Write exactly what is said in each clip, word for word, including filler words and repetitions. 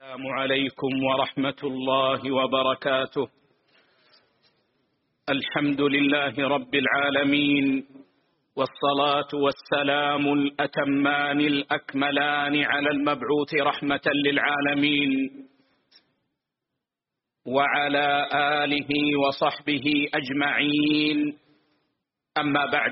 السلام عليكم ورحمة الله وبركاته. الحمد لله رب العالمين، والصلاة والسلام الأتمان الأكملان على المبعوث رحمة للعالمين وعلى آله وصحبه أجمعين. أما بعد،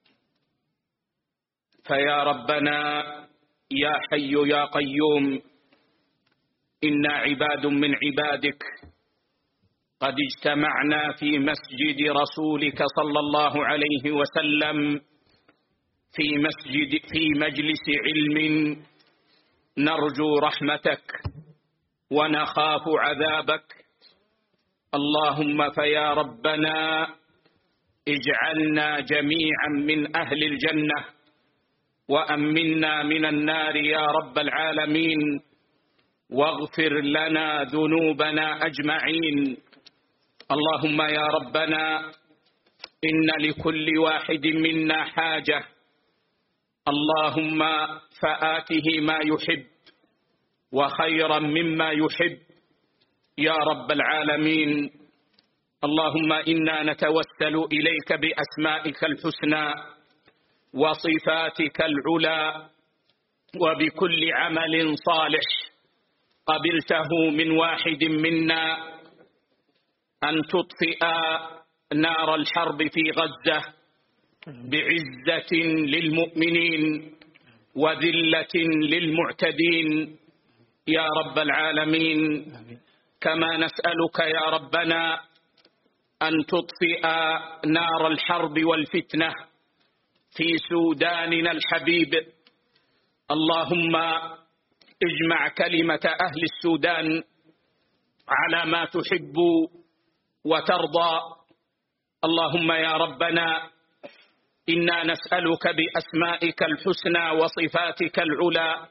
فيا ربنا يا حي يا قيوم، إنا عباد من عبادك قد اجتمعنا في مسجد رسولك صلى الله عليه وسلم في مسجد في مجلس علم نرجو رحمتك ونخاف عذابك. اللهم فيا ربنا اجعلنا جميعا من أهل الجنة وأمنا من النار يا رب العالمين، واغفر لنا ذنوبنا أجمعين. اللهم يا ربنا إن لكل واحد منا حاجة، اللهم فآته ما يحب وخيرا مما يحب يا رب العالمين. اللهم إنا نتوسل إليك بأسمائك الحسنى وصفاتك العلى وبكل عمل صالح قبلته من واحد منا أن تطفئ نار الحرب في غزة بعزة للمؤمنين وذلة للمعتدين يا رب العالمين. كما نسألك يا ربنا أن تطفئ نار الحرب والفتنة في سوداننا الحبيب. اللهم اجمع كلمة أهل السودان على ما تحب وترضى. اللهم يا ربنا إنا نسألك بأسمائك الحسنى وصفاتك العلى،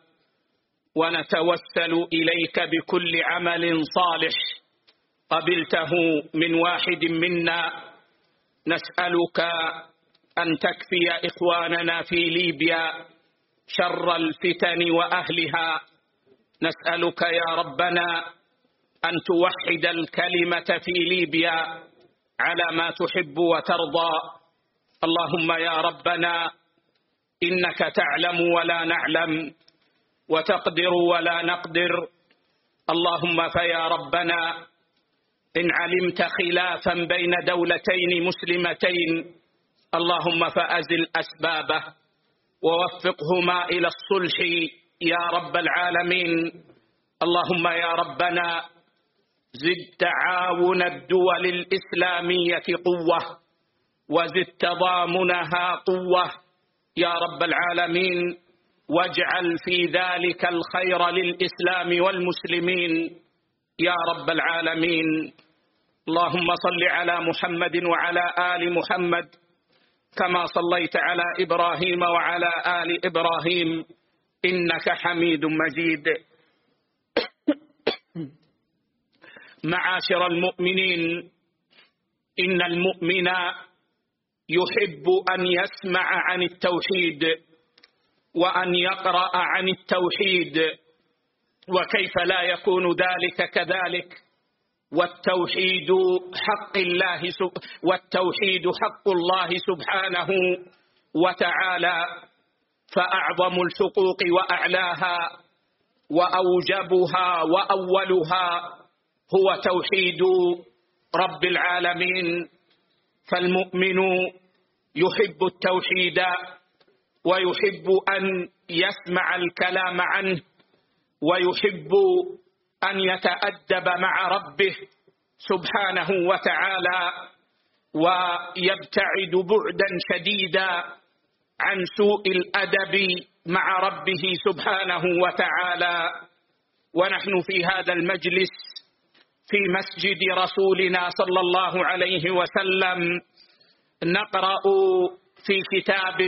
ونتوسل إليك بكل عمل صالح قبلته من واحد منا. نسألك أن تكفي إخواننا في ليبيا شر الفتن وأهلها. نسألك يا ربنا أن توحد الكلمة في ليبيا على ما تحب وترضى. اللهم يا ربنا إنك تعلم ولا نعلم وتقدر ولا نقدر. اللهم فيا ربنا إن علمت خلافا بين دولتين مسلمتين، اللهم فأزل أسبابه ووفقهما إلى الصلح يا رب العالمين. اللهم يا ربنا زد تعاون الدول الإسلامية قوة وزد تضامنها قوة يا رب العالمين، واجعل في ذلك الخير للإسلام والمسلمين يا رب العالمين. اللهم صل على محمد وعلى آل محمد كما صليت على إبراهيم وعلى آل إبراهيم إنك حميد مجيد. معاشر المؤمنين، إن المؤمن يحب أن يسمع عن التوحيد وأن يقرأ عن التوحيد، وكيف لا يكون ذلك كذلك؟ والتوحيد حق الله والتوحيد حق الله سبحانه وتعالى، فأعظم الحقوق وأعلاها وأوجبها وأولها هو توحيد رب العالمين. فالمؤمن يحب التوحيد ويحب أن يسمع الكلام عنه، ويحب أن يتأدب مع ربه سبحانه وتعالى، ويبتعد بعدا شديدا عن سوء الأدب مع ربه سبحانه وتعالى. ونحن في هذا المجلس في مسجد رسولنا صلى الله عليه وسلم نقرأ في كتاب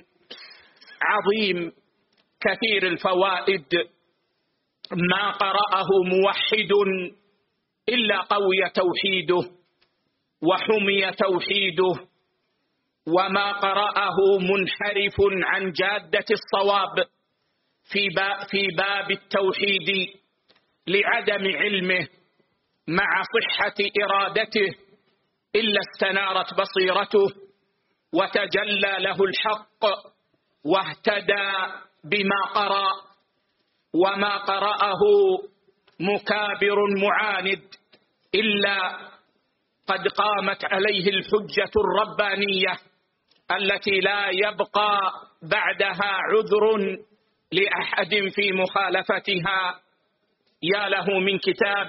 عظيم كثير الفوائد ما قرأه موحد إلا قوي توحيده وحمي توحيده، وما قرأه منحرف عن جادة الصواب في باب, في باب التوحيد لعدم علمه مع صحة إرادته إلا استنارت بصيرته وتجلى له الحق واهتدى بما قرأ، وما قرأه مكابر معاند إلا قد قامت عليه الحجة الربانية التي لا يبقى بعدها عذر لأحد في مخالفتها. يا له من كتاب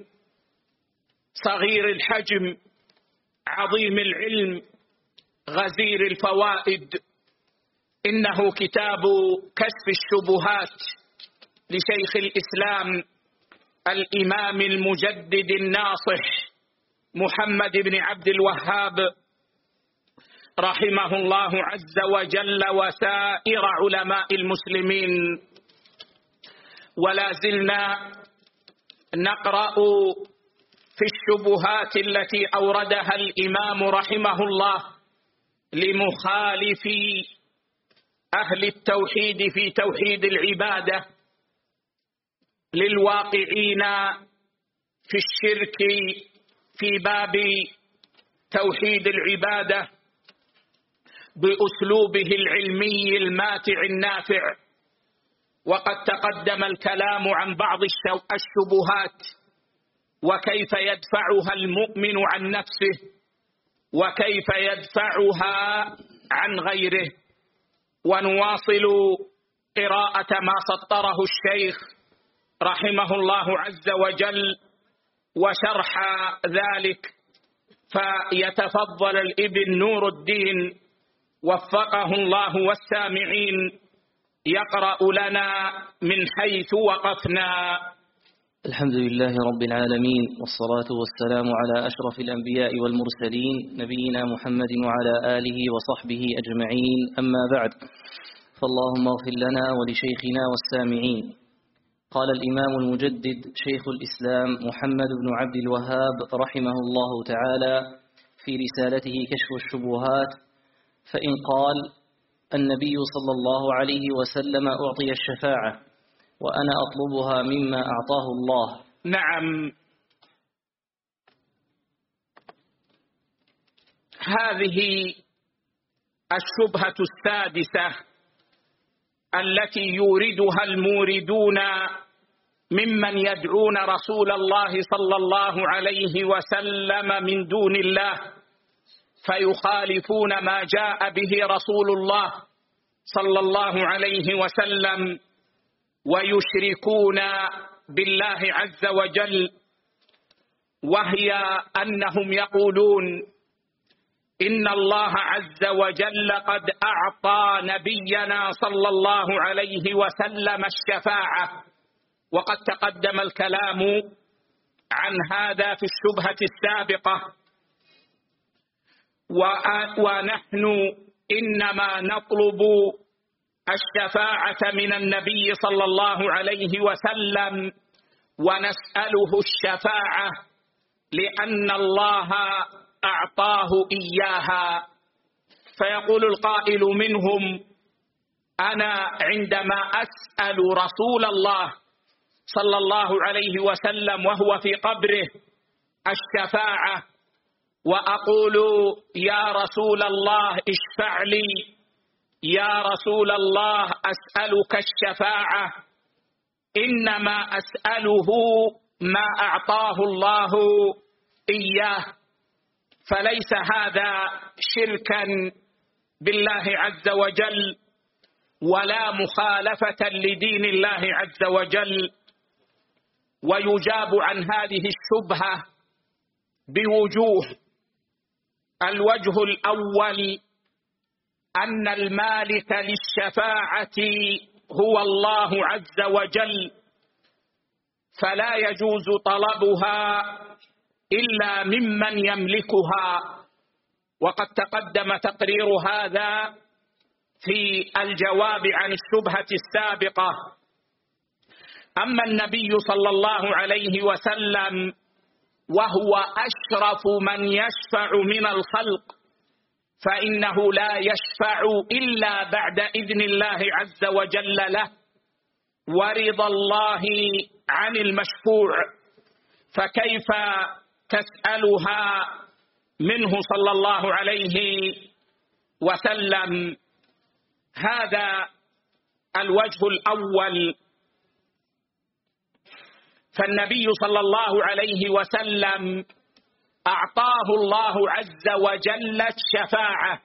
صغير الحجم عظيم العلم غزير الفوائد، إنه كتاب كشف الشبهات لشيخ الإسلام الإمام المجدد الناصح محمد بن عبد الوهاب رحمه الله عز وجل وسائر علماء المسلمين. ولا زلنا نقرأ في الشبهات التي أوردها الإمام رحمه الله لمخالف أهل التوحيد في توحيد العبادة، للواقعين في الشرك في باب توحيد العبادة بأسلوبه العلمي الماتع النافع. وقد تقدم الكلام عن بعض الشبهات وكيف يدفعها المؤمن عن نفسه وكيف يدفعها عن غيره. ونواصل قراءة ما سطره الشيخ رحمه الله عز وجل وشرح ذلك، فيتفضل الابن نور الدين وفقه الله والسامعين يقرأ لنا من حيث وقفنا. الحمد لله رب العالمين، والصلاة والسلام على أشرف الأنبياء والمرسلين نبينا محمد وعلى آله وصحبه أجمعين، أما بعد، فاللهم اغفر لنا ولشيخنا والسامعين. قال الإمام المجدد شيخ الإسلام محمد بن عبد الوهاب رحمه الله تعالى في رسالته كشف الشبهات، فإن قال النبي صلى الله عليه وسلم أعطي الشفاعة وأنا أطلبها مما أعطاه الله. نعم، هذه الشبهة السادسة التي يوردها الموردون ممن يدعون رسول الله صلى الله عليه وسلم من دون الله، فيخالفون ما جاء به رسول الله صلى الله عليه وسلم ويشركون بالله عز وجل، وهي أنهم يقولون إن الله عز وجل قد أعطى نبينا صلى الله عليه وسلم الشفاعة. وقد تقدم الكلام عن هذا في الشبهة السابقة، ونحن إنما نطلب الشفاعة من النبي صلى الله عليه وسلم ونسأله الشفاعة لأن الله أعطاه إياها. فيقول القائل منهم: أنا عندما أسأل رسول الله صلى الله عليه وسلم وهو في قبره الشفاعة وأقول يا رسول الله اشفع لي، يا رسول الله أسألك الشفاعة، إنما أسأله ما أعطاه الله إياه، فليس هذا شركا بالله عز وجل ولا مخالفة لدين الله عز وجل. ويجاب عن هذه الشبهة بوجوه. الوجه الأول أن المالك للشفاعة هو الله عز وجل، فلا يجوز طلبها إلا ممن يملكها، وقد تقدم تقرير هذا في الجواب عن الشبهة السابقة. أما النبي صلى الله عليه وسلم وهو أشرف من يشفع من الخلق، فإنه لا يشفع إلا بعد إذن الله عز وجل له، ورضا الله عن المشفوع، فكيف تسألها منه صلى الله عليه وسلم؟ هذا الوجه الأول. فالنبي صلى الله عليه وسلم أعطاه الله عز وجل الشفاعة،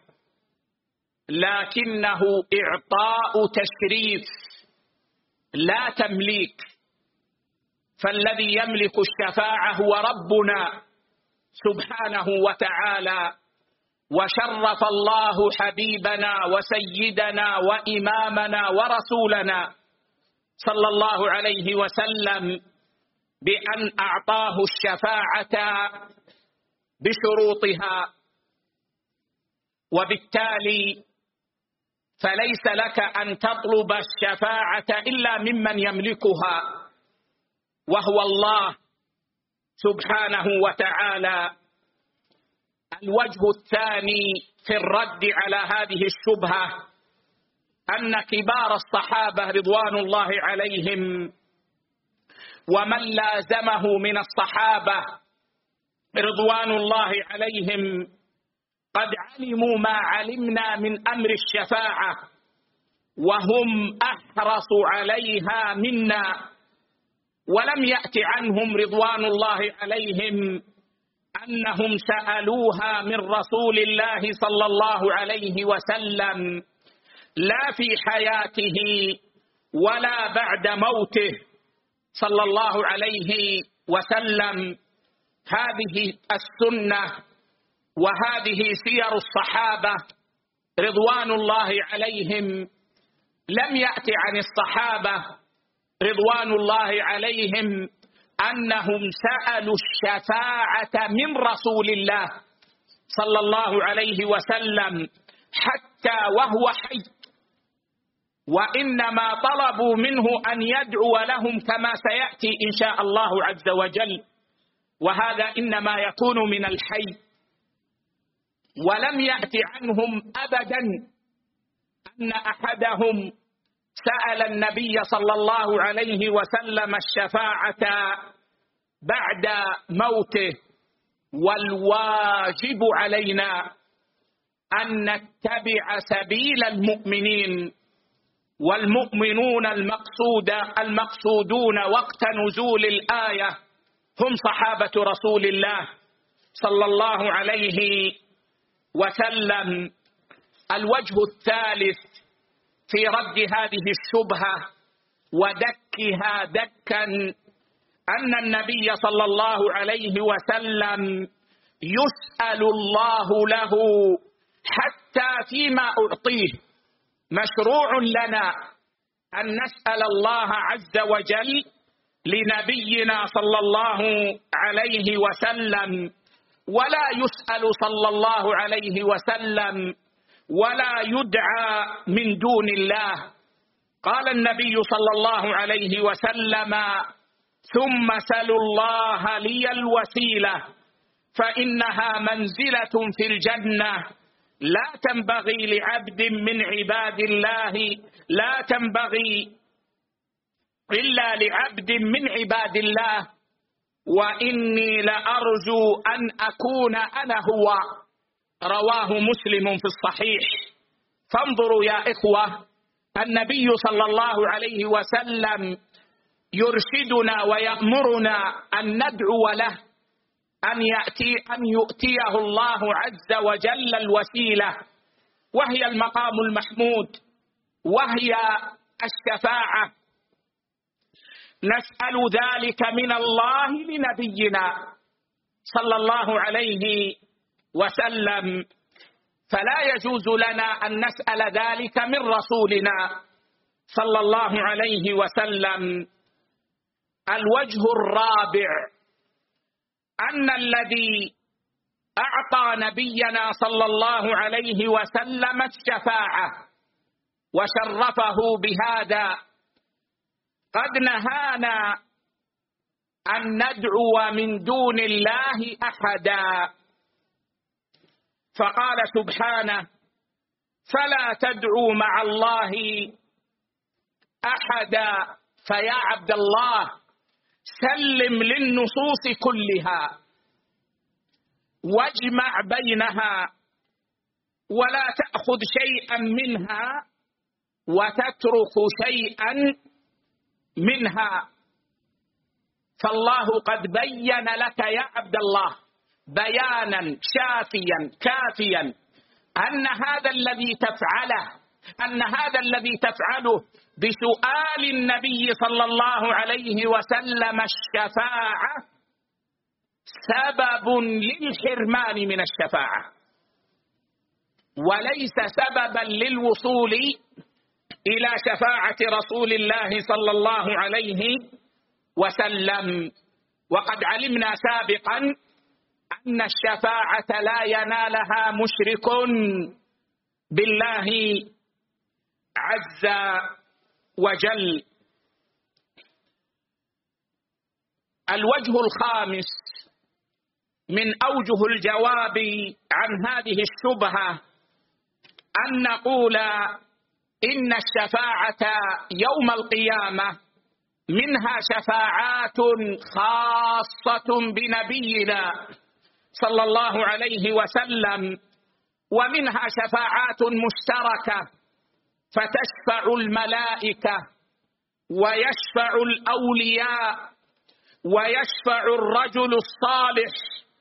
لكنه إعطاء تشريف لا تمليك. فالذي يملك الشفاعة هو ربنا سبحانه وتعالى، وشرف الله حبيبنا وسيدنا وإمامنا ورسولنا صلى الله عليه وسلم بأن أعطاه الشفاعة بشروطها، وبالتالي فليس لك أن تطلب الشفاعة إلا ممن يملكها وهو الله سبحانه وتعالى. الوجه الثاني في الرد على هذه الشبهة أن كبار الصحابة رضوان الله عليهم ومن لازمه من الصحابة رضوان الله عليهم قد علموا ما علمنا من أمر الشفاعة، وهم أحرص عليها منا، ولم يأت عنهم رضوان الله عليهم أنهم سألوها من رسول الله صلى الله عليه وسلم لا في حياته ولا بعد موته صلى الله عليه وسلم. هذه السنة وهذه سير الصحابة رضوان الله عليهم. لم يأت عن الصحابة رضوان الله عليهم أنهم سألوا الشفاعة من رسول الله صلى الله عليه وسلم حتى وهو حي، وإنما طلبوا منه أن يدعو لهم كما سيأتي إن شاء الله عز وجل، وهذا إنما يكون من الحي. ولم يأت عنهم أبدا أن أحدهم سأل النبي صلى الله عليه وسلم الشفاعة بعد موته. والواجب علينا أن نتبع سبيل المؤمنين، والمؤمنون المقصود المقصودون وقت نزول الآية هم صحابة رسول الله صلى الله عليه وسلم. الوجه الثالث في رد هذه الشبهة ودكها دكا أن النبي صلى الله عليه وسلم يسأل الله له حتى فيما أعطيه. مشروع لنا أن نسأل الله عز وجل لنبينا صلى الله عليه وسلم، ولا يسأل صلى الله عليه وسلم ولا يدعى من دون الله. قال النبي صلى الله عليه وسلم: ثم سلوا الله لي الوسيلة فإنها منزلة في الجنة لا تنبغي لعبد من عباد الله، لا تنبغي إلا لعبد من عباد الله، وإني لأرجو أن أكون أنا هو. رواه مسلم في الصحيح. فانظروا يا إخوة، النبي صلى الله عليه وسلم يرشدنا ويأمرنا أن ندعو له أن يأتي أن يؤتيه الله عز وجل الوسيلة، وهي المقام المحمود، وهي الشفاعة. نسأل ذلك من الله لنبينا صلى الله عليه وسلم، فلا يجوز لنا أن نسأل ذلك من رسولنا صلى الله عليه وسلم. الوجه الرابع أن الذي أعطى نبينا صلى الله عليه وسلم الشفاعة وشرفه بهذا قد نهانا أن ندعو من دون الله أحدا، فقال سبحانه: فلا تدعوا مع الله أحدا فيا عبد الله سلم للنصوص كلها واجمع بينها، ولا تأخذ شيئا منها وتترك شيئا منها، فالله قد بين لك يا عبد الله بيانا شافيا كافيا أن هذا الذي تفعله أن هذا الذي تفعله بسؤال النبي صلى الله عليه وسلم الشفاعة سبب للحرمان من الشفاعة، وليس سببا للوصول إلى شفاعة رسول الله صلى الله عليه وسلم. وقد علمنا سابقا أن الشفاعة لا ينالها مشرك بالله عز وجل. الوجه الخامس من أوجه الجواب عن هذه الشبهة أن نقول إن الشفاعة يوم القيامة منها شفاعات خاصة بنبينا صلى الله عليه وسلم، ومنها شفاعات مشتركة، فتشفع الملائكة ويشفع الأولياء ويشفع الرجل الصالح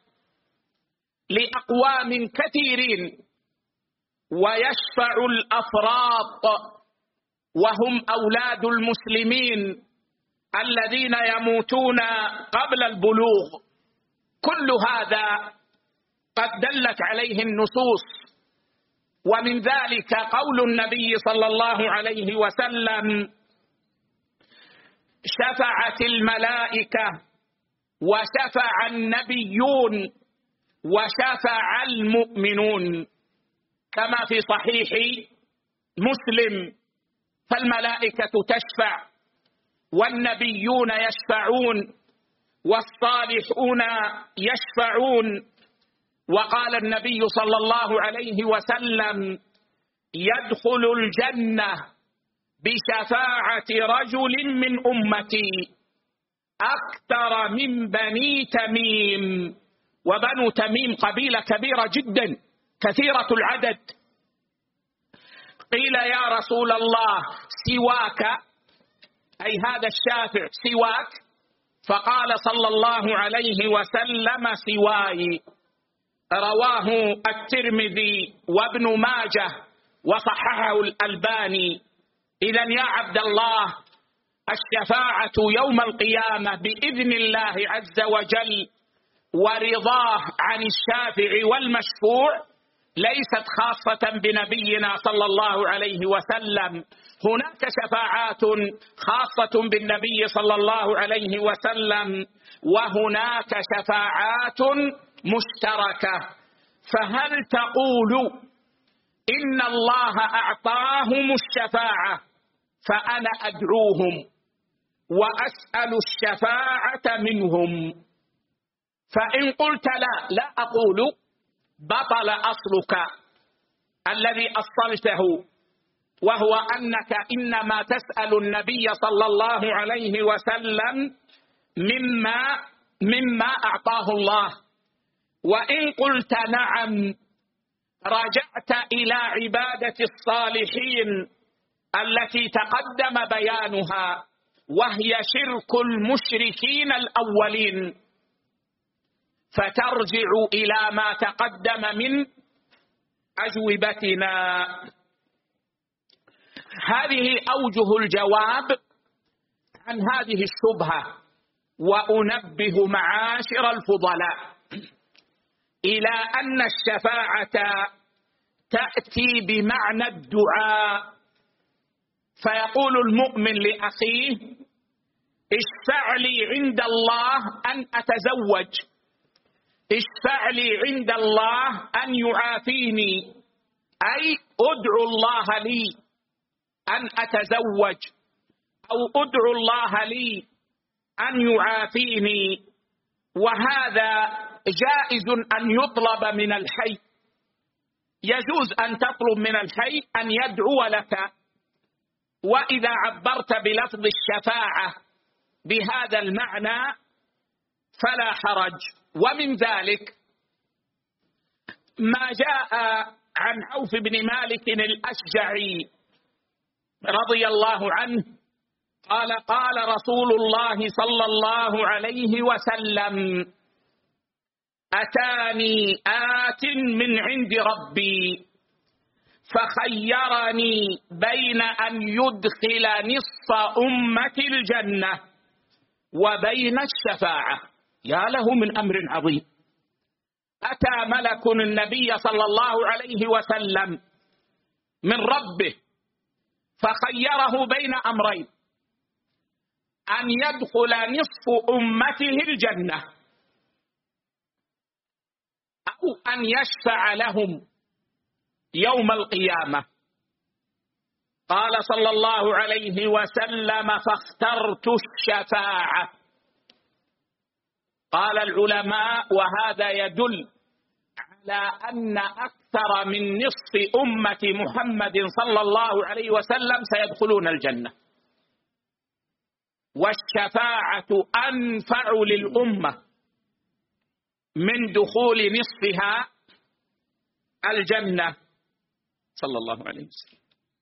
لأقوام كثيرين، ويشفع الأفراط وهم أولاد المسلمين الذين يموتون قبل البلوغ. كل هذا قد دلت عليه النصوص، ومن ذلك قول النبي صلى الله عليه وسلم: شفعت الملائكة وشفع النبيون وشفع المؤمنون، كما في صحيح مسلم. فالملائكة تشفع والنبيون يشفعون والصالحون يشفعون. وقال النبي صلى الله عليه وسلم: يدخل الجنة بشفاعة رجل من أمتي أكثر من بني تميم. وبنو تميم قبيلة كبيرة جدا كثيرة العدد. قيل: يا رسول الله سواك، أي هذا الشافع سواك؟ فقال صلى الله عليه وسلم: سواي. رواه الترمذي وابن ماجه وصححه الألباني. إذن يا عبد الله الشفاعة يوم القيامة بإذن الله عز وجل ورضاه عن الشافع والمشفوع ليست خاصة بنبينا صلى الله عليه وسلم. هناك شفاعات خاصة بالنبي صلى الله عليه وسلم، وهناك شفاعات مشتركة. فهل تقول إن الله أعطاهم الشفاعة فأنا أدعوهم وأسأل الشفاعة منهم؟ فإن قلت لا لا أقول، بطل أصلك الذي أصلته، وهو أنك إنما تسأل النبي صلى الله عليه وسلم مما مما أعطاه الله. وإن قلت نعم رجعت إلى عبادة الصالحين التي تقدم بيانها، وهي شرك المشركين الأولين، فترجع إلى ما تقدم من أجوبتنا. هذه أوجه الجواب عن هذه الشبهة. وأنبه معاشر الفضلاء إلى أن الشفاعة تأتي بمعنى الدعاء، فيقول المؤمن لأخيه: اشفع لي عند الله أن أتزوج، اشفع لي عند الله أن يعافيني، أي أدعو الله لي أن أتزوج، أو أدعو الله لي أن يعافيني. وهذا جائز أن يطلب من الحي، يجوز أن تطلب من الحي أن يدعو لك، وإذا عبرت بلفظ الشفاعة بهذا المعنى فلا حرج. ومن ذلك ما جاء عن عوف بن مالك الأشجعي رضي الله عنه قال قال رسول الله صلى الله عليه وسلم: أتاني آت من عند ربي فخيرني بين أن يدخل نصف أمة الجنة وبين الشفاعة. يا له من أمر عظيم. أتى ملك النبي صلى الله عليه وسلم من ربه فخيره بين أمرين: أن يدخل نصف أمته الجنة أو أن يشفع لهم يوم القيامة. قال صلى الله عليه وسلم: فاخترت الشفاعة. قال العلماء: وهذا يدل على أن أكثر من نصف أمة محمد صلى الله عليه وسلم سيدخلون الجنة، والشفاعة أنفع للأمة من دخول نصفها الجنة صلى الله عليه وسلم.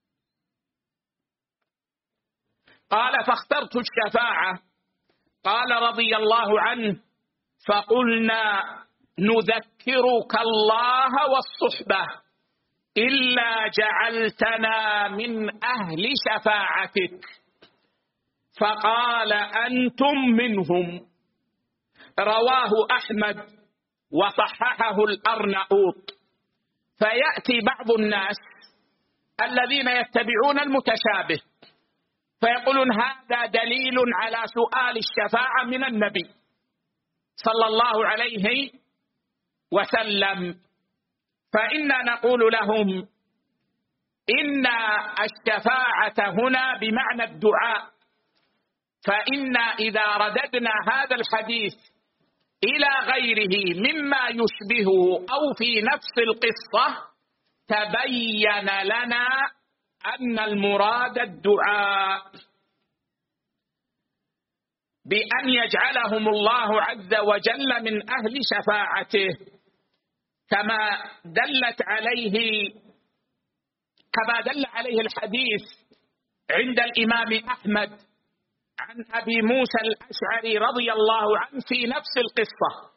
قال: فاخترت الشفاعة. قال رضي الله عنه: فقلنا نذكرك الله والصحبة إلا جعلتنا من أهل شفاعتك. فقال: أنتم منهم. رواه أحمد وصححه الأرناؤوط. فيأتي بعض الناس الذين يتبعون المتشابه فيقولون هذا دليل على سؤال الشفاعة من النبي صلى الله عليه وسلم. فإنا نقول لهم إن الشفاعة هنا بمعنى الدعاء، فإنا إذا رددنا هذا الحديث إلى غيره مما يشبهه أو في نفس القصة تبين لنا أن المراد الدعاء، بأن يجعلهم الله عز وجل من أهل شفاعته، كما دلت عليه كما دل عليه الحديث عند الإمام أحمد عن أبي موسى الأشعري رضي الله عنه في نفس القصة،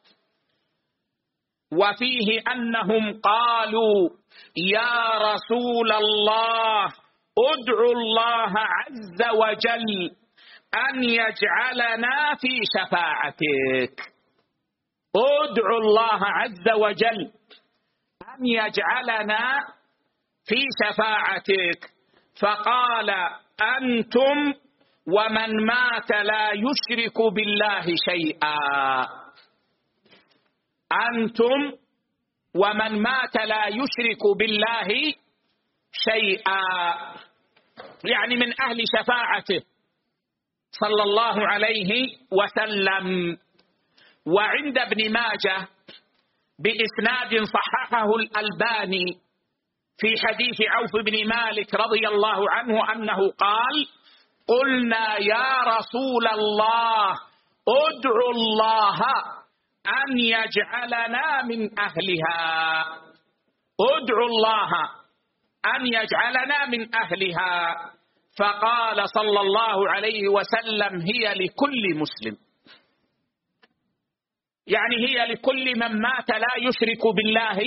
وفيه أنهم قالوا: يا رسول الله ادعو الله عز وجل أن يجعلنا في شفاعتك. ادعو الله عز وجل أن يجعلنا في شفاعتك. فقال: أنتم ومن مات لا يشرك بالله شيئا. أنتم ومن مات لا يشرك بالله شيئا، يعني من أهل شفاعته صلى الله عليه وسلم. وعند ابن ماجه بإسناد صححه الألباني في حديث عوف بن مالك رضي الله عنه أنه قال: قلنا يا رسول الله ادعو الله أن يجعلنا من أهلها. ادعو الله أن يجعلنا من أهلها. فقال صلى الله عليه وسلم: هي لكل مسلم، يعني هي لكل من مات لا يشرك بالله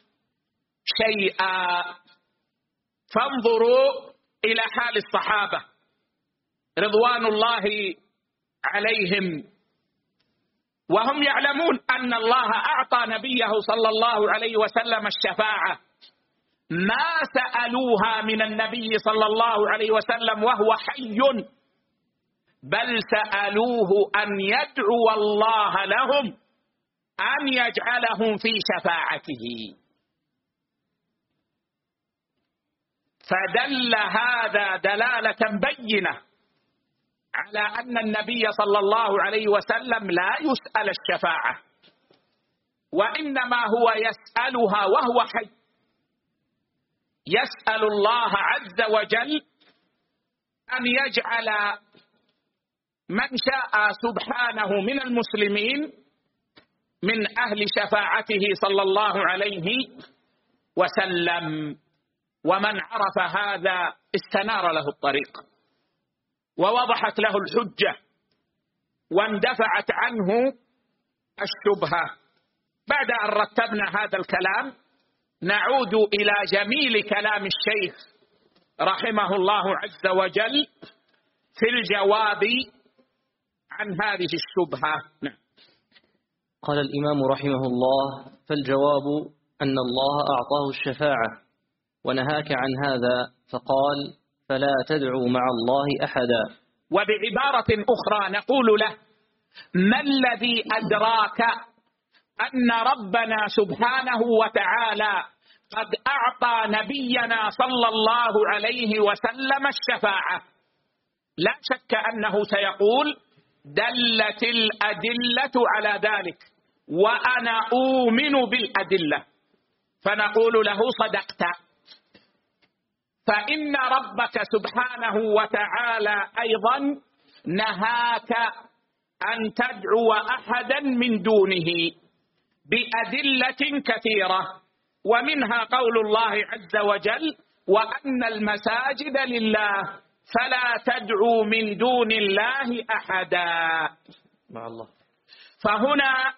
شيئا. فانظروا إلى حال الصحابة رضوان الله عليهم، وهم يعلمون أن الله أعطى نبيه صلى الله عليه وسلم الشفاعة، ما سألوها من النبي صلى الله عليه وسلم وهو حي، بل سألوه أن يدعو الله لهم أن يجعلهم في شفاعته. فدل هذا دلالة بينة على أن النبي صلى الله عليه وسلم لا يسأل الشفاعة، وإنما هو يسألها وهو حي، يسأل الله عز وجل أن يجعل من شاء سبحانه من المسلمين من أهل شفاعته صلى الله عليه وسلم. ومن عرف هذا استنار له الطريق ووضحت له الحجة واندفعت عنه الشبهة. بعد أن رتبنا هذا الكلام نعود إلى جميل كلام الشيخ رحمه الله عز وجل في الجواب عن هذه الشبهة. نعم. قال الإمام رحمه الله: فالجواب أن الله أعطاه الشفاعة ونهاك عن هذا فقال: فلا تدعوا مع الله أحدا. وبعبارة أخرى نقول له: ما الذي أدراك أن ربنا سبحانه وتعالى قد أعطى نبينا صلى الله عليه وسلم الشفاعة؟ لا شك أنه سيقول: دلت الأدلة على ذلك وأنا أؤمن بالأدلة. فنقول له: صدقت، فإن ربك سبحانه وتعالى أيضا نهاك أن تدعو أحدا من دونه بأدلة كثيرة، ومنها قول الله عز وجل: وأن المساجد لله فلا تدعوا من دون الله أحدا. مع الله. فهنا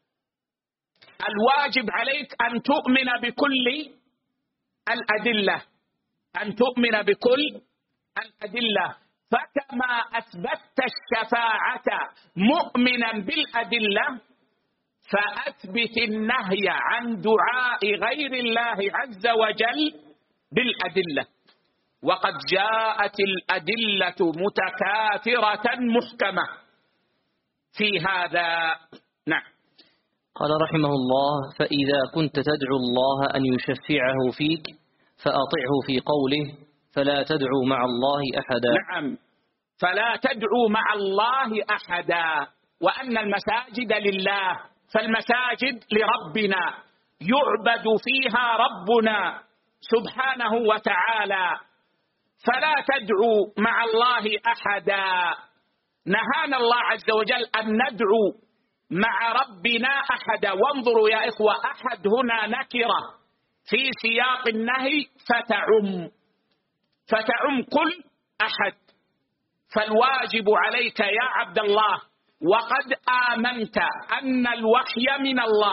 الواجب عليك أن تؤمن بكل الأدلة، أن تؤمن بكل الأدلة. فكما أثبتت الشفاعة مؤمنا بالأدلة فأثبت النهي عن دعاء غير الله عز وجل بالأدلة. وقد جاءت الأدلة متكاثرة محكمة في هذا. نعم. قال رحمه الله: فإذا كنت تدعو الله أن يشفعه فيك فأطعه في قوله: فلا تدعوا مع الله أحدا. نعم، فلا تدعوا مع الله أحدا، وأن المساجد لله، فالمساجد لربنا يعبد فيها ربنا سبحانه وتعالى، فلا تدعوا مع الله أحدا. نهانا الله عز وجل أن ندعو مع ربنا أحدا. وانظروا يا إخوة، أحد هنا نكرة في سياق النهي فتعم فتعم كل أحد. فالواجب عليك يا عبد الله، وقد آمنت أن الوحي من الله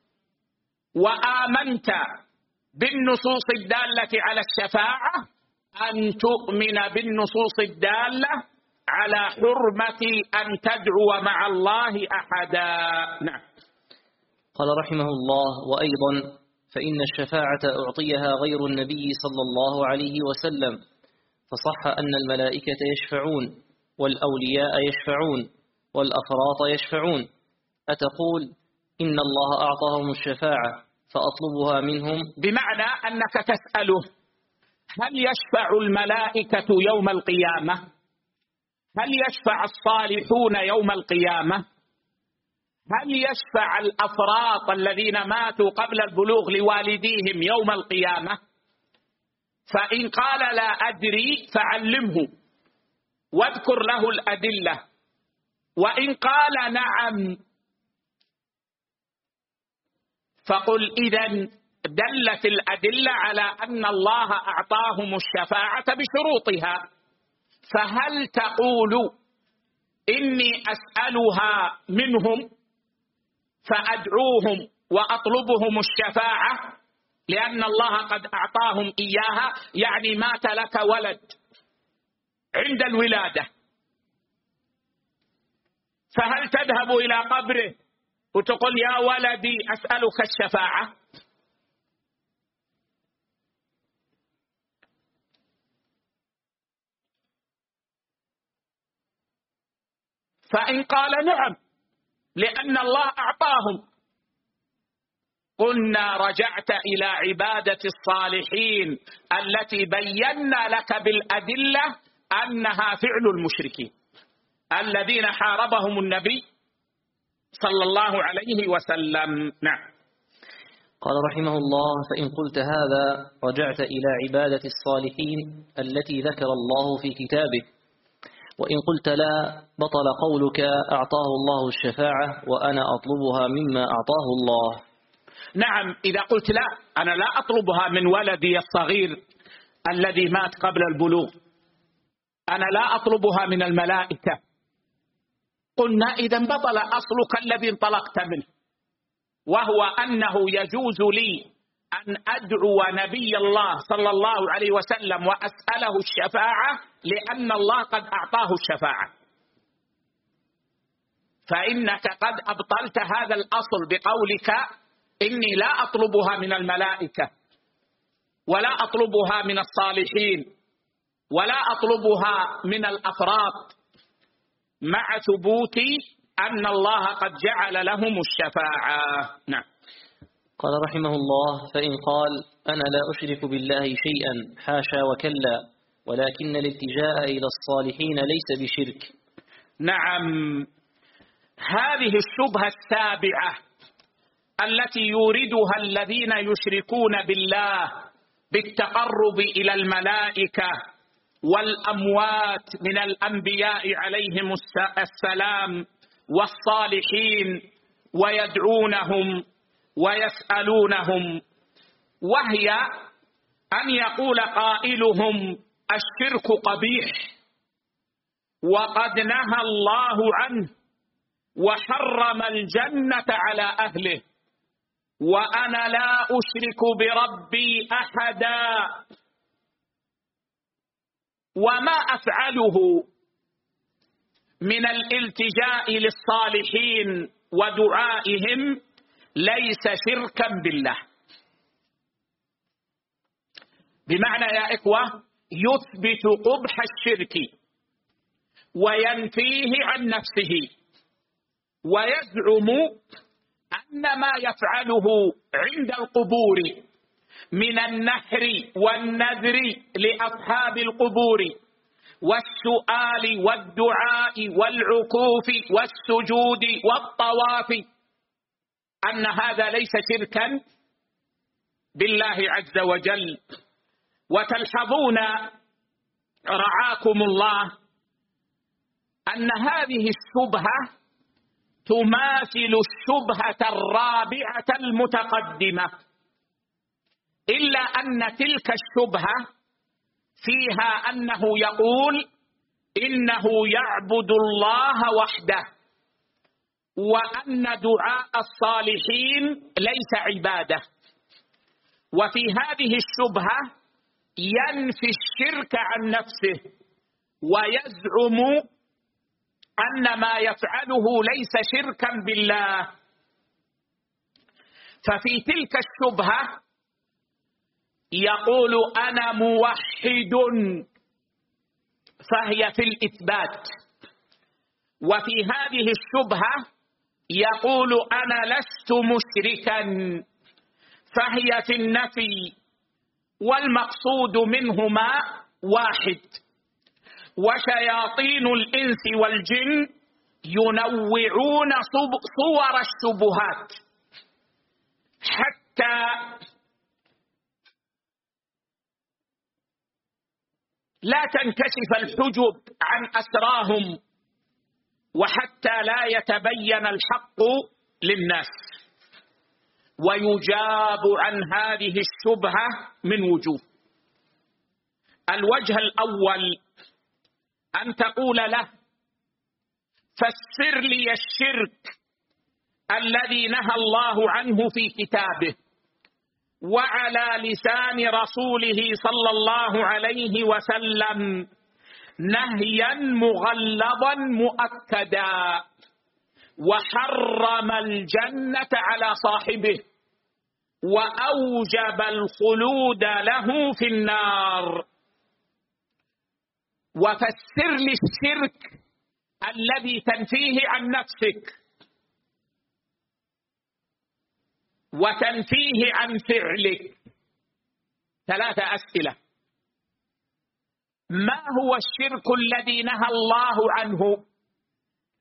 وآمنت بالنصوص الدالة على الشفاعة، أن تؤمن بالنصوص الدالة على حرمة أن تدعو مع الله أحدا. نعم. قال رحمه الله: وأيضا فإن الشفاعة أعطيها غير النبي صلى الله عليه وسلم، فصح أن الملائكة يشفعون والأولياء يشفعون والأفراط يشفعون. أتقول إن الله أعطاهم الشفاعة فأطلبها منهم؟ بمعنى أنك تسأله: هل يشفع الملائكة يوم القيامة؟ هل يشفع الصالحون يوم القيامة؟ هل يشفع الأفراط الذين ماتوا قبل البلوغ لوالديهم يوم القيامة؟ فإن قال لا أدري فعلمه واذكر له الأدلة، وإن قال نعم فقل إذن دلت الأدلة على أن الله أعطاهم الشفاعة بشروطها، فهل تقول إني أسألها منهم فأدعوهم وأطلبهم الشفاعة لأن الله قد أعطاهم إياها؟ يعني مات لك ولد عند الولادة، فهل تذهب إلى قبره وتقول يا ولدي أسألك الشفاعة؟ فإن قال نعم لأن الله أعطاهم، قلنا رجعت إلى عبادة الصالحين التي بينا لك بالأدلة أنها فعل المشركين الذين حاربهم النبي صلى الله عليه وسلم. نعم. قال رحمه الله: فإن قلت هذا رجعت إلى عبادة الصالحين التي ذكر الله في كتابه، وإن قلت لا بطل قولك أعطاه الله الشفاعة وأنا أطلبها مما أعطاه الله. نعم، إذا قلت لا، أنا لا أطلبها من ولدي الصغير الذي مات قبل البلوغ، أنا لا أطلبها من الملائكة، قلنا إذن بطل أصلك الذي انطلقت منه، وهو أنه يجوز لي أن أدعو نبي الله صلى الله عليه وسلم وأسأله الشفاعة لأن الله قد أعطاه الشفاعة. فإنك قد أبطلت هذا الأصل بقولك إني لا أطلبها من الملائكة ولا أطلبها من الصالحين ولا أطلبها من الأفراد، مع ثبوت أن الله قد جعل لهم الشفاعة. نعم. قال رحمه الله: فإن قال أنا لا أشرك بالله شيئا حاشا وكلا، ولكن الالتجاء إلى الصالحين ليس بشرك. نعم، هذه الشبهة السابعة التي يوردها الذين يشركون بالله بالتقرب إلى الملائكة والأموات من الأنبياء عليهم السلام والصالحين، ويدعونهم ويسألونهم، وهي أن يقول قائلهم الشرك قبيح وقد نهى الله عنه وحرم الجنة على أهله، وأنا لا أشرك بربي أحدا، وما أفعله من الالتجاء للصالحين ودعائهم ليس شركا بالله. بمعنى يا إخوة، يثبت قبح الشرك وينفيه عن نفسه، ويزعم أن ما يفعله عند القبور من النحر والنذر لأصحاب القبور والسؤال والدعاء والعكوف والسجود والطواف، أن هذا ليس شركا بالله عز وجل. وتلحظون رعاكم الله أن هذه الشبهة تماثل الشبهة الرابعة المتقدمة، إلا أن تلك الشبهة فيها أنه يقول إنه يعبد الله وحده، وأن دعاء الصالحين ليس عبادة. وفي هذه الشبهة ينفي الشرك عن نفسه ويزعم أن ما يفعله ليس شركا بالله. ففي تلك الشبهة يقول أنا موحد، فهي في الإثبات. وفي هذه الشبهة يقول أنا لست مشركا، فهي في النفي، والمقصود منهما واحد. وشياطين الإنس والجن ينوعون صور الشبهات حتى لا تنكشف الحجب عن أسراهم، وحتى لا يتبين الحق للناس. ويجاب عن هذه الشبهة من وجوه. الوجه الأول أن تقول له فسر لي الشرك الذي نهى الله عنه في كتابه وعلى لسان رسوله صلى الله عليه وسلم نهيا مغلظا مؤكدا، وحرم الجنة على صاحبه وأوجب الخلود له في النار. وفسر لي الشرك الذي تنفيه عن نفسك وتنفيه عن فعلك. ثلاثة أسئلة: ما هو الشرك الذي نهى الله عنه؟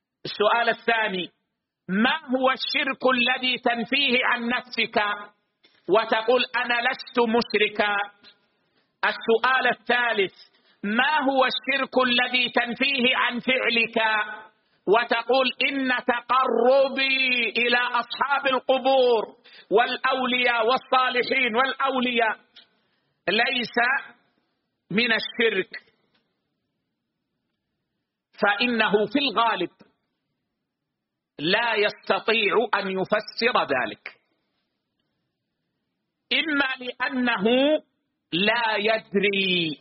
السؤال الثاني: ما هو الشرك الذي تنفيه عن نفسك؟ وتقول أنا لست مشركا. السؤال الثالث: ما هو الشرك الذي تنفيه عن فعلك وتقول إن تقربي إلى أصحاب القبور والأولياء والصالحين والأولياء ليس من الشرك؟ فإنه في الغالب لا يستطيع أن يفسر ذلك، إما لأنه لا يدري،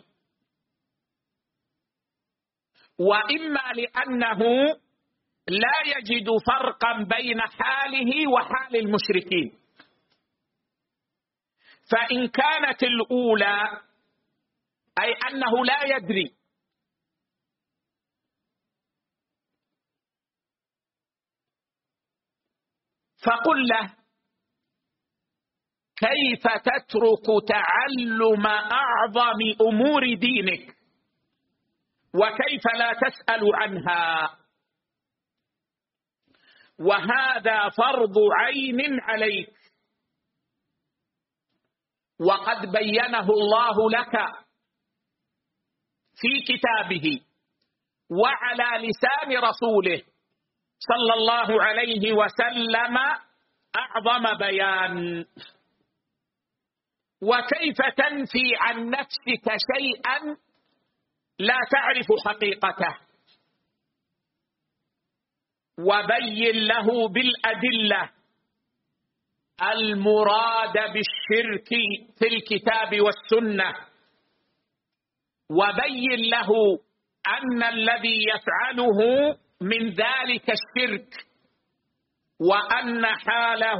وإما لأنه لا يجد فرقا بين حاله وحال المشركين. فإن كانت الأولى أي أنه لا يدري، فقل له: كيف تترك تعلم أعظم أمور دينك وكيف لا تسأل عنها؟ وهذا فرض عين عليك، وقد بينه الله لك في كتابه وعلى لسان رسوله صلى الله عليه وسلم أعظم بيان. وكيف تنفي عن نفسك شيئا لا تعرف حقيقته؟ وبين له بالأدلة المراد بالشرك في الكتاب والسنة، وبين له أن الذي يفعله من ذلك الشرك، وأن حاله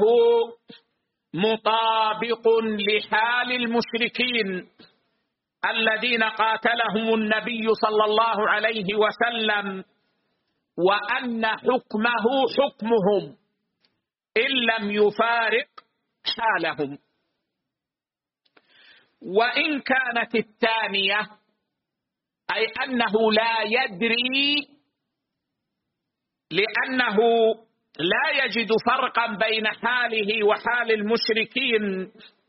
مطابق لحال المشركين الذين قاتلهم النبي صلى الله عليه وسلم، وأن حكمه حكمهم إن لم يفارق حالهم. وإن كانت الثانية أي أنه لا يدري لأنه لا يجد فرقا بين حاله وحال المشركين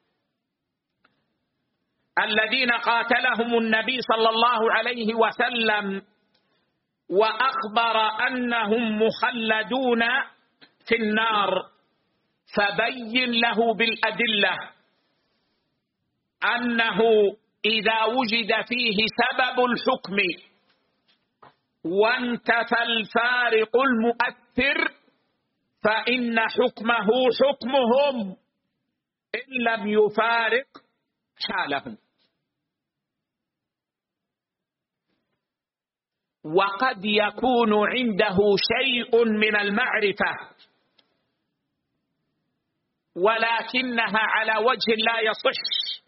الذين قاتلهم النبي صلى الله عليه وسلم وأخبر أنهم مخلدون في النار، فبين له بالأدلة أنه إذا وجد فيه سبب الحكم وانتفى الفارق المؤثر فإن حكمه حكمهم إن لم يفارق حالهم. وقد يكون عنده شيء من المعرفة ولكنها على وجه لا يصح،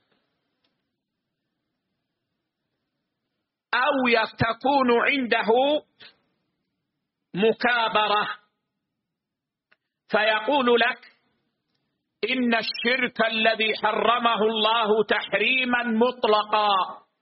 أو تكون عنده مكابرة فيقول لك إن الشرك الذي حرمه الله تحريما مطلقا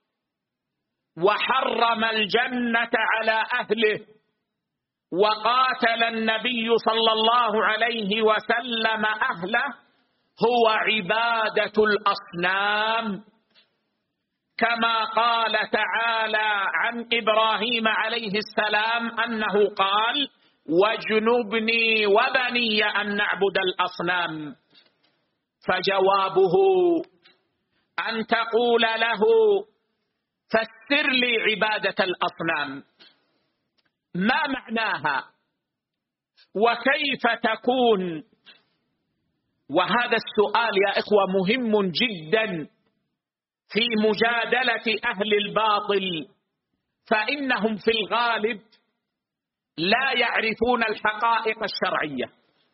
وحرم الجنة على أهله وقاتل النبي صلى الله عليه وسلم أهله هو عبادة الأصنام، كما قال تعالى عن إبراهيم عليه السلام أنه قال: واجنبني وبني أن نعبد الأصنام. فجوابه أن تقول له: فسر لي عبادة الأصنام، ما معناها وكيف تكون؟ وهذا السؤال يا إخوة مهم جدا في مجادلة أهل الباطل، فإنهم في الغالب لا يعرفون الحقائق الشرعية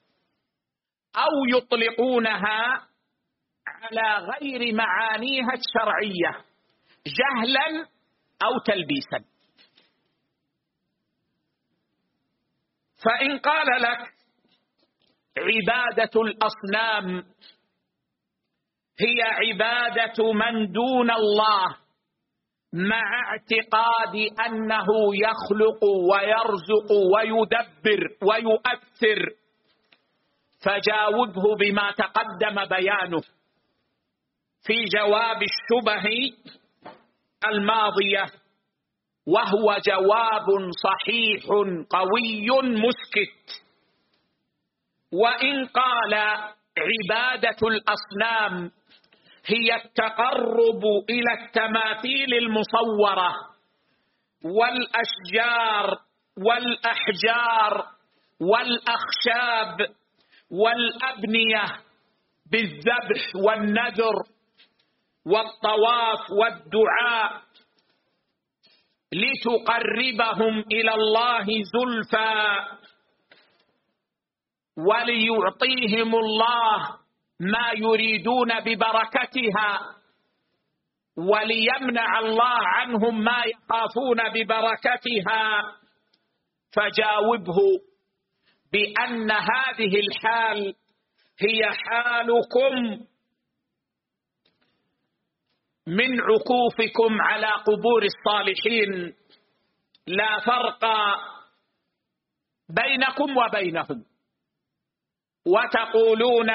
أو يطلقونها على غير معانيها الشرعية جهلا أو تلبيسا. فإن قال لك عبادة الأصنام هي عبادة من دون الله مع اعتقاد أنه يخلق ويرزق ويدبر ويؤثر، فجاوبه بما تقدم بيانه في جواب الشبه الماضية، وهو جواب صحيح قوي مسكت. وإن قال عبادة الأصنام هي التقرب إلى التماثيل المصورة والأشجار والأحجار والأخشاب والأبنية بالذبح والنذر والطواف والدعاء لتقربهم إلى الله زلفى وليعطيهم الله ما يريدون ببركتها وليمنع الله عنهم ما يخافون ببركتها، فجاوبه بأن هذه الحال هي حالكم من عكوفكم على قبور الصالحين، لا فرق بينكم وبينهم. وتقولون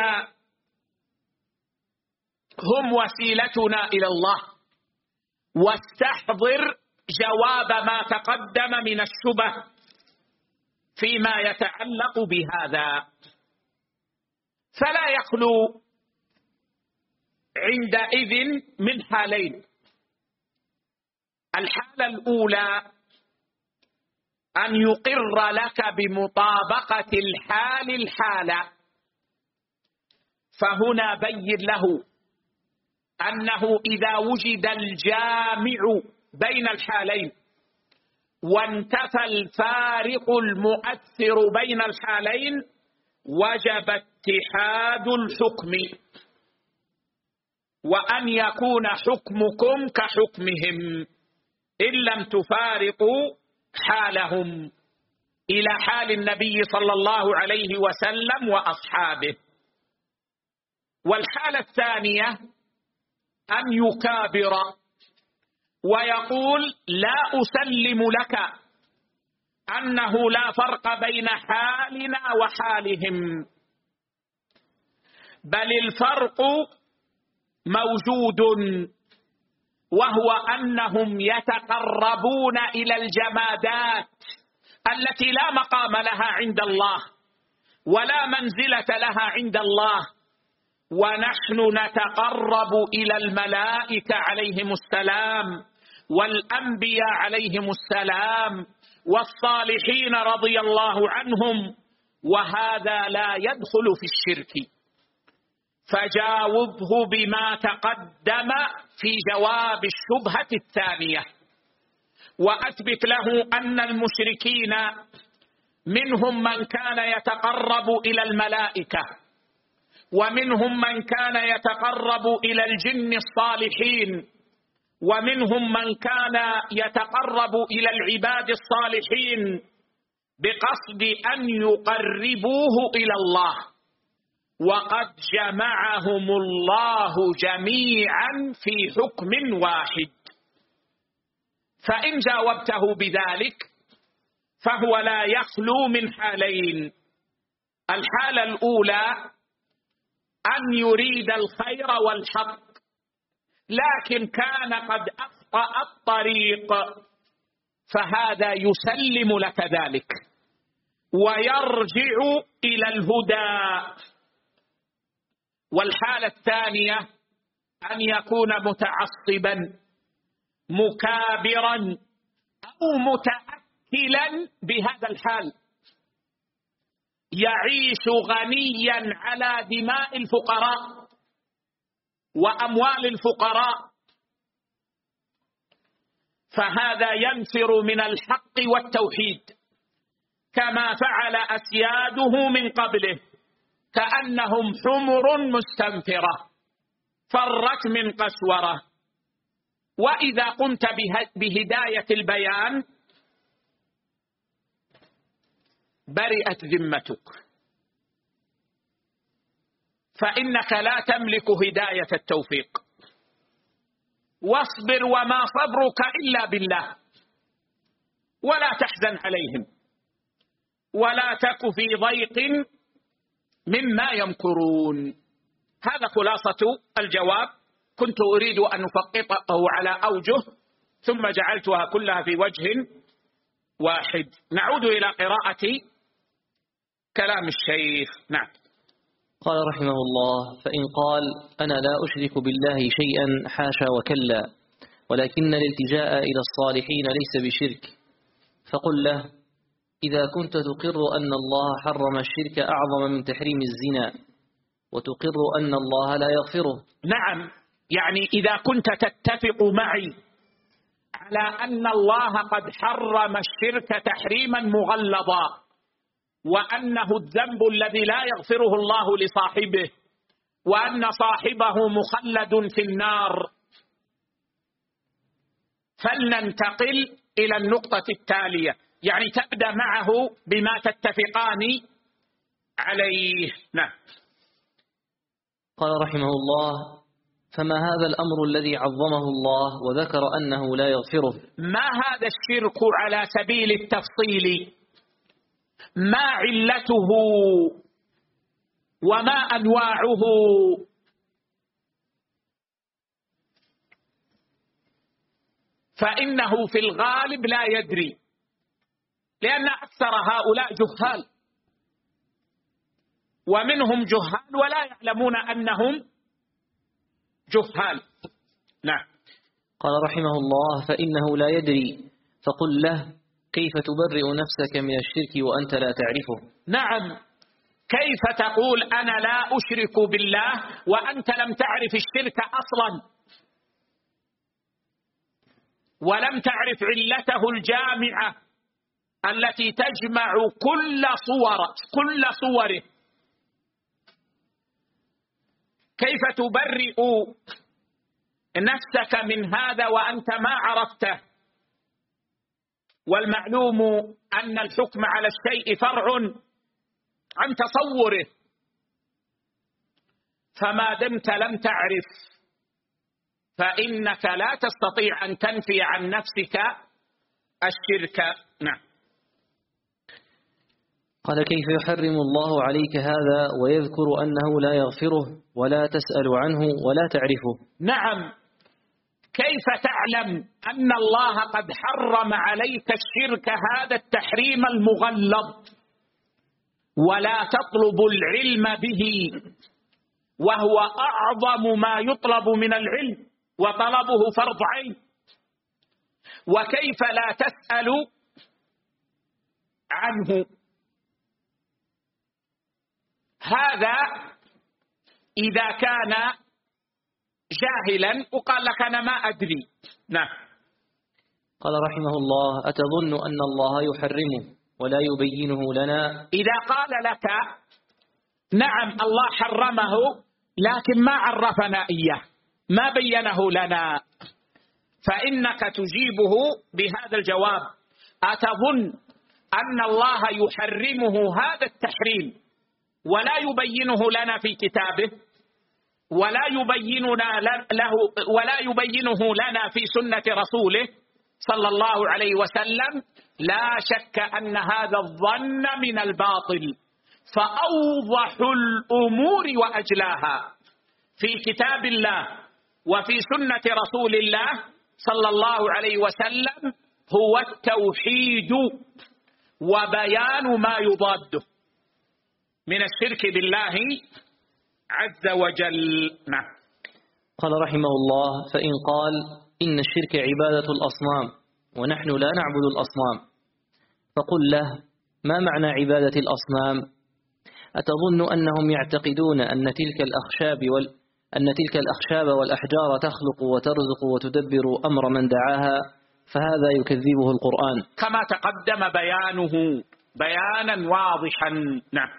هم وسيلتنا إلى الله، واستحضر جواب ما تقدم من الشبه فيما يتعلق بهذا. فلا يخلو عندئذ من حالين: الحالة الأولى أن يقر لك بمطابقة الحال الحالة، فهنا بين له أنه إذا وجد الجامع بين الحالين وانتفى الفارق المؤثر بين الحالين وجب اتحاد الحكم، وأن يكون حكمكم كحكمهم إن لم تفارقوا حالهم إلى حال النبي صلى الله عليه وسلم وأصحابه. والحالة الثانية أن يكابر ويقول لا أسلم لك أنه لا فرق بين حالنا وحالهم، بل الفرق موجود، وهو أنهم يتقربون إلى الجمادات التي لا مقام لها عند الله ولا منزلة لها عند الله، ونحن نتقرب إلى الملائكة عليهم السلام والأنبياء عليهم السلام والصالحين رضي الله عنهم، وهذا لا يدخل في الشرك. فجاوبه بما تقدم في جواب الشبهة الثانية، وأثبت له أن المشركين منهم من كان يتقرب إلى الملائكة، ومنهم من كان يتقرب إلى الجن الصالحين، ومنهم من كان يتقرب إلى العباد الصالحين بقصد أن يقربوه إلى الله، وقد جمعهم الله جميعا في حكم واحد. فإن جاوبته بذلك فهو لا يخلو من حالين: الحالة الأولى أن يريد الخير والحق لكن كان قد أخطأ الطريق، فهذا يسلم لك ذلك ويرجع إلى الهدى. والحالة الثانية أن يكون متعصبا مكابرا أو متأكلا بهذا الحال، يعيش غنيا على دماء الفقراء وأموال الفقراء، فهذا ينفر من الحق والتوحيد كما فعل أسياده من قبله، كأنهم حمر مستنفرة فرت من قسورة. وإذا قمت بهداية البيان برئت ذمتك، فإنك لا تملك هداية التوفيق. واصبر وما صبرك إلا بالله، ولا تحزن عليهم، ولا تك في ضيق مما يمكرون. هذا خلاصة الجواب كنت أريد أن أفقطه على أوجه ثم جعلتها كلها في وجه واحد. نعود إلى قراءة كلام الشيخ. نعم. قال رحمه الله: فإن قال أنا لا أشرك بالله شيئا حاشا وكلا، ولكن الالتجاء إلى الصالحين ليس بشرك، فقل له: إذا كنت تقر أن الله حرم الشرك أعظم من تحريم الزنا، وتقر أن الله لا يغفره. نعم، يعني إذا كنت تتفق معي على أن الله قد حرم الشرك تحريما مغلظا، وأنه الذنب الذي لا يغفره الله لصاحبه، وأن صاحبه مخلد في النار، فلننتقل إلى النقطة التالية، يعني تبدأ معه بما تتفقان عليه. نعم. قال رحمه الله: فما هذا الأمر الذي عظمه الله وذكر أنه لا يغفره؟ ما هذا الشرك على سبيل التفصيل؟ ما علته وما أنواعه؟ فإنه في الغالب لا يدري، لأن أكثر هؤلاء جهال، ومنهم جهال ولا يعلمون أنهم جهال. نعم. قال رحمه الله: فإنه لا يدري، فقل له: كيف تبرئ نفسك من الشرك وأنت لا تعرفه؟ نعم، كيف تقول أنا لا أشرك بالله وأنت لم تعرف الشرك أصلا، ولم تعرف علته الجامعة التي تجمع كل صور كل صوره؟ كيف تبرئ نفسك من هذا وأنت ما عرفته؟ والمعلوم أن الحكم على الشيء فرع عن تصوره، فما دمت لم تعرف فإنك لا تستطيع أن تنفي عن نفسك الشرك. نعم. قال: كيف يحرم الله عليك هذا ويذكر أنه لا يغفره ولا تسأل عنه ولا تعرفه؟ نعم، كيف تعلم أن الله قد حرم عليك الشرك هذا التحريم المغلظ ولا تطلب العلم به، وهو أعظم ما يطلب من العلم وطلبه فرض عين؟ وكيف لا تسأل عنه؟ هذا إذا كان جاهلا وقال لك أنا ما أدري. نعم. قال رحمه الله: أتظن أن الله يحرمه ولا يبينه لنا؟ إذا قال لك نعم الله حرمه لكن ما عرفنا إياه، ما بينه لنا، فإنك تجيبه بهذا الجواب: أتظن أن الله يحرمه هذا التحريم ولا يبينه لنا في كتابه، ولا يبيننا له ولا يبينه لنا في سنة رسوله صلى الله عليه وسلم؟ لا شك أن هذا الظن من الباطل، فأوضح الأمور وأجلاها في كتاب الله وفي سنة رسول الله صلى الله عليه وسلم هو التوحيد وبيان ما يضاده من الشرك بالله عز وجل. نعم. قال رحمه الله: فإن قال إن الشرك عبادة الأصنام ونحن لا نعبد الأصنام، فقل له: ما معنى عبادة الأصنام؟ أتظن أنهم يعتقدون أن تلك الأخشاب وال... أن تلك الأخشاب والأحجار تخلق وترزق وتدبر أمر من دعاها؟ فهذا يكذبه القرآن كما تقدم بيانه بيانا واضحا. نعم.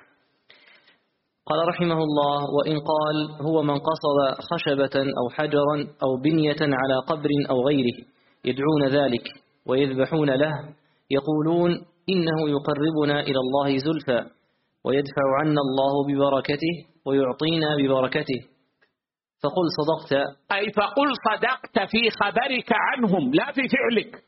قال رحمه الله: وإن قال هو من قصد خشبة أو حجرا أو بنية على قبر أو غيره يدعون ذلك ويذبحون له، يقولون إنه يقربنا إلى الله زلفى ويدفع عنا الله ببركته ويعطينا ببركته، فقل صدقت. أي فقل صدقت في خبرك عنهم لا في فعلك،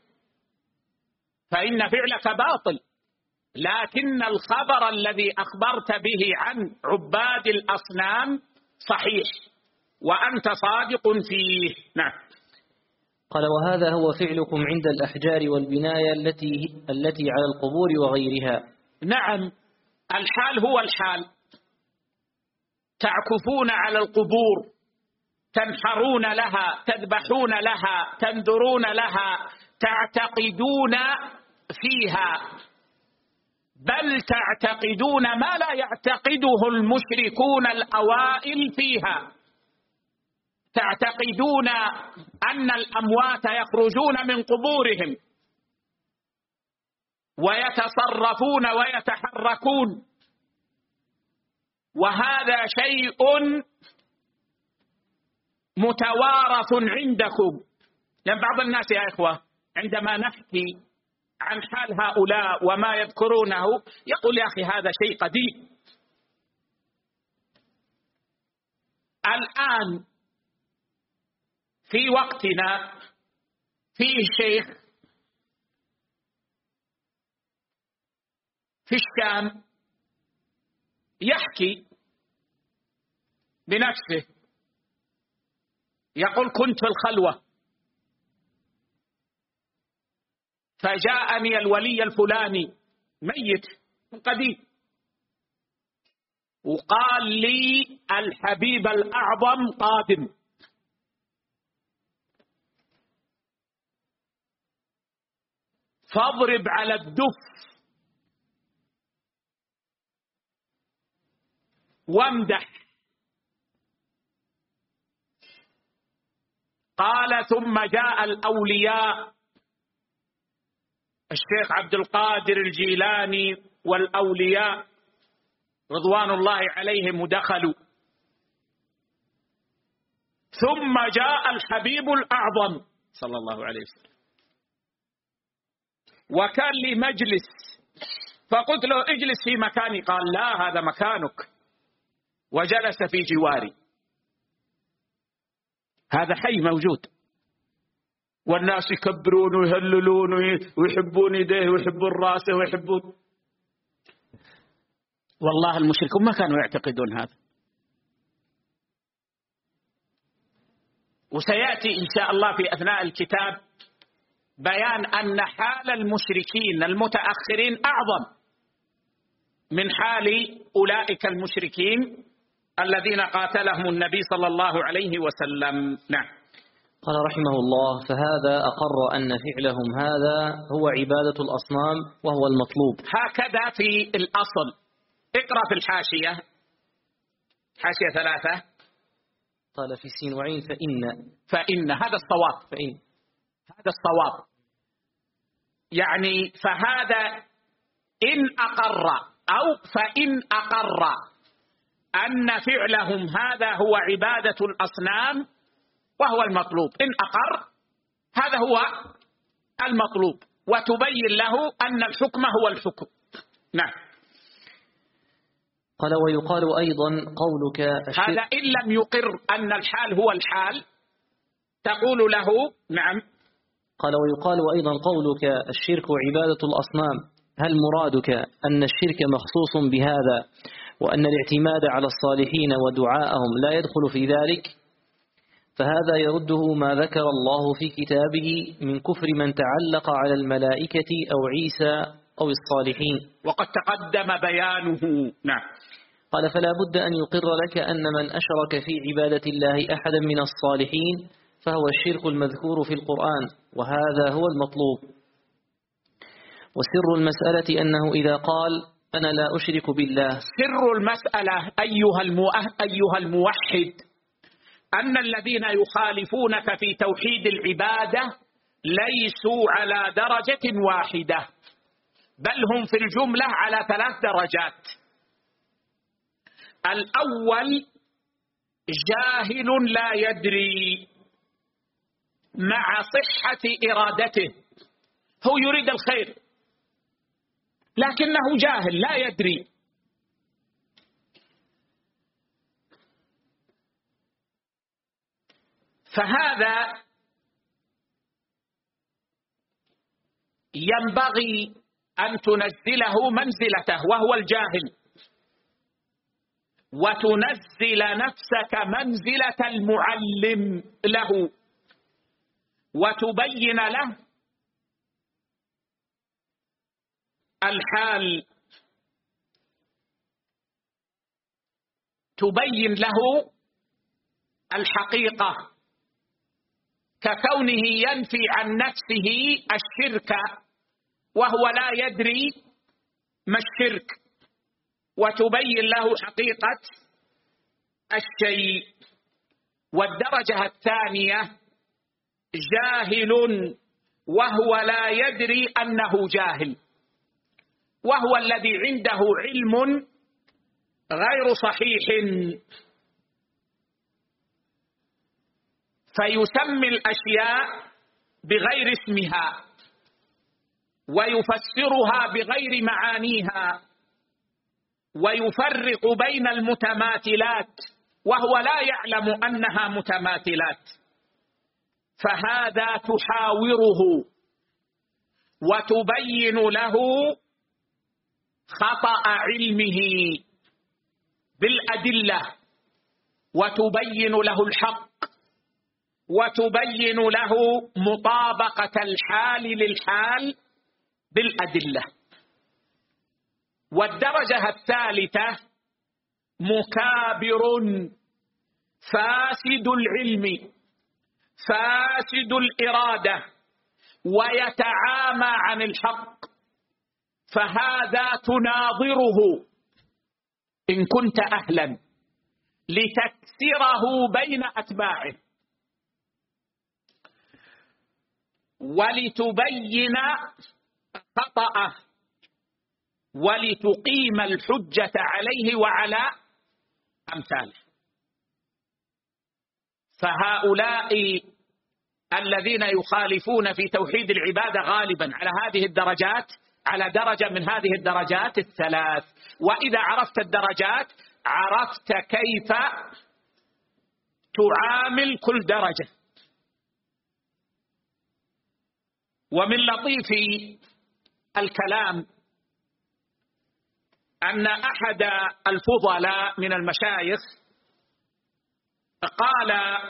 فإن فعلك باطل، لكن الخبر الذي أخبرت به عن عباد الأصنام صحيح، وأنت صادق فيه. نعم. قال وهذا هو فعلكم عند الأحجار والبناية التي التي على القبور وغيرها. نعم، الحال هو الحال، تعكفون على القبور، تنحرون لها، تذبحون لها، تنذرون لها، تعتقدون فيها، بل تعتقدون ما لا يعتقده المشركون الأوائل فيها. تعتقدون أن الأموات يخرجون من قبورهم ويتصرفون ويتحركون، وهذا شيء متوارث عندكم. لأن بعض الناس يا إخوة عندما نحكي عن حال هؤلاء وما يذكرونه يقول يا أخي هذا شيء قديم. الآن في وقتنا فيه شيخ في الشام يحكي بنفسه، يقول كنت في الخلوة فجاءني الولي الفلاني ميت قديم وقال لي الحبيب الأعظم قادم، فاضرب على الدف وامدح. قال ثم جاء الأولياء الشيخ عبد القادر الجيلاني والأولياء رضوان الله عليهم ودخلوا، ثم جاء الحبيب الأعظم صلى الله عليه وسلم وكان لي مجلس، فقلت له اجلس في مكاني، قال لا هذا مكانك، وجلس في جواري. هذا حي موجود، والناس يكبرون ويهللون ويحبون يديه ويحبون راسه ويحبون. والله المشركون ما كانوا يعتقدون هذا. وسيأتي إن شاء الله في أثناء الكتاب بيان أن حال المشركين المتأخرين أعظم من حال أولئك المشركين الذين قاتلهم النبي صلى الله عليه وسلم. نعم. قال رحمه الله فهذا أقر أن فعلهم هذا هو عبادة الأصنام وهو المطلوب. هكذا في الأصل. اقرأ في الحاشية، حاشية ثلاثة. قال في سين وعين فإن فإن هذا الصواب، فإن هذا الصواب يعني فهذا إن أقر أو فإن أقر أن فعلهم هذا هو عبادة الأصنام وهو المطلوب. إن أقر هذا هو المطلوب، وتبين له أن الحكم هو الحكم. نعم. قال ويقال أيضا قولك هذا إن لم يقر أن الحال هو الحال تقول له نعم. قال ويقال أيضا قولك الشرك عبادة الأصنام، هل مرادك أن الشرك مخصوص بهذا وأن الاعتماد على الصالحين ودعاءهم لا يدخل في ذلك؟ فهذا يرده ما ذكر الله في كتابه من كفر من تعلق على الملائكة أو عيسى أو الصالحين، وقد تقدم بيانه. نعم. قال فلا بد أن يقر لك أن من أشرك في عبادة الله أحدا من الصالحين فهو الشرك المذكور في القرآن، وهذا هو المطلوب. وسر المسألة أنه إذا قال أنا لا أشرك بالله، سر المسألة أيها الموحد أن الذين يخالفونك في توحيد العبادة ليسوا على درجة واحدة، بل هم في الجملة على ثلاث درجات. الأول جاهل لا يدري مع صحة إرادته، هو يريد الخير لكنه جاهل لا يدري. فهذا ينبغي أن تنزله منزلته وهو الجاهل. وتنزل نفسك منزلة المعلم له، وتبين له الحال، تبين له الحقيقة، ككونه ينفي عن نفسه الشرك وهو لا يدري ما الشرك، وتبين له حقيقة الشيء. والدرجة الثانية جاهل وهو لا يدري أنه جاهل، وهو الذي عنده علم غير صحيح، فيسمي الأشياء بغير اسمها ويفسرها بغير معانيها، ويفرق بين المتماثلات وهو لا يعلم أنها متماثلات، فهذا تحاوره وتبين له خطأ علمه بالأدلة، وتبين له الحق، وتبين له مطابقة الحال للحال بالأدلة. والدرجة الثالثة مكابر فاسد العلم فاسد الإرادة ويتعامى عن الحق، فهذا تناظره إن كنت أهلا لتكسره بين أتباعه ولتبين خطأه ولتقيم الحجة عليه وعلى أمثاله. فهؤلاء الذين يخالفون في توحيد العبادة غالبا على هذه الدرجات، على درجة من هذه الدرجات الثلاث. وإذا عرفت الدرجات عرفت كيف تعامل كل درجة. ومن لطيف الكلام أن أحد الفضلاء من المشايخ قال: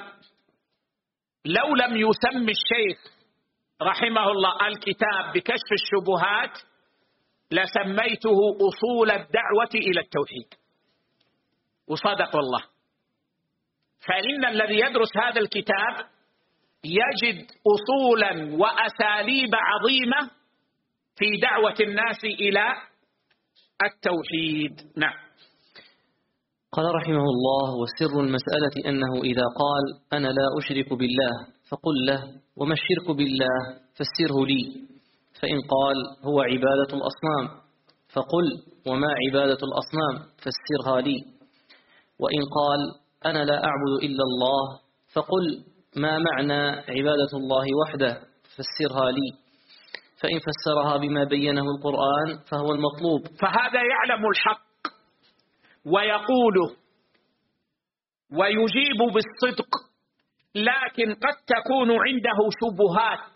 لو لم يسمي الشيخ رحمه الله الكتاب بكشف الشبهات لسميته أصول الدعوة إلى التوحيد. وصدق الله، فإن الذي يدرس هذا الكتاب يجد أصولا وأساليب عظيمة في دعوة الناس إلى التوحيد. نعم. قال رحمه الله: وسر المسألة أنه إذا قال أنا لا أشرك بالله فقل له وما الشرك بالله فسره لي، فإن قال هو عبادة الأصنام فقل وما عبادة الأصنام فسرها لي، وإن قال أنا لا أعبد إلا الله فقل ما معنى عبادة الله وحده فسرها لي، فإن فسرها بما بينه القرآن فهو المطلوب. فهذا يعلم الحق ويقوله ويجيب بالصدق، لكن قد تكون عنده شبهات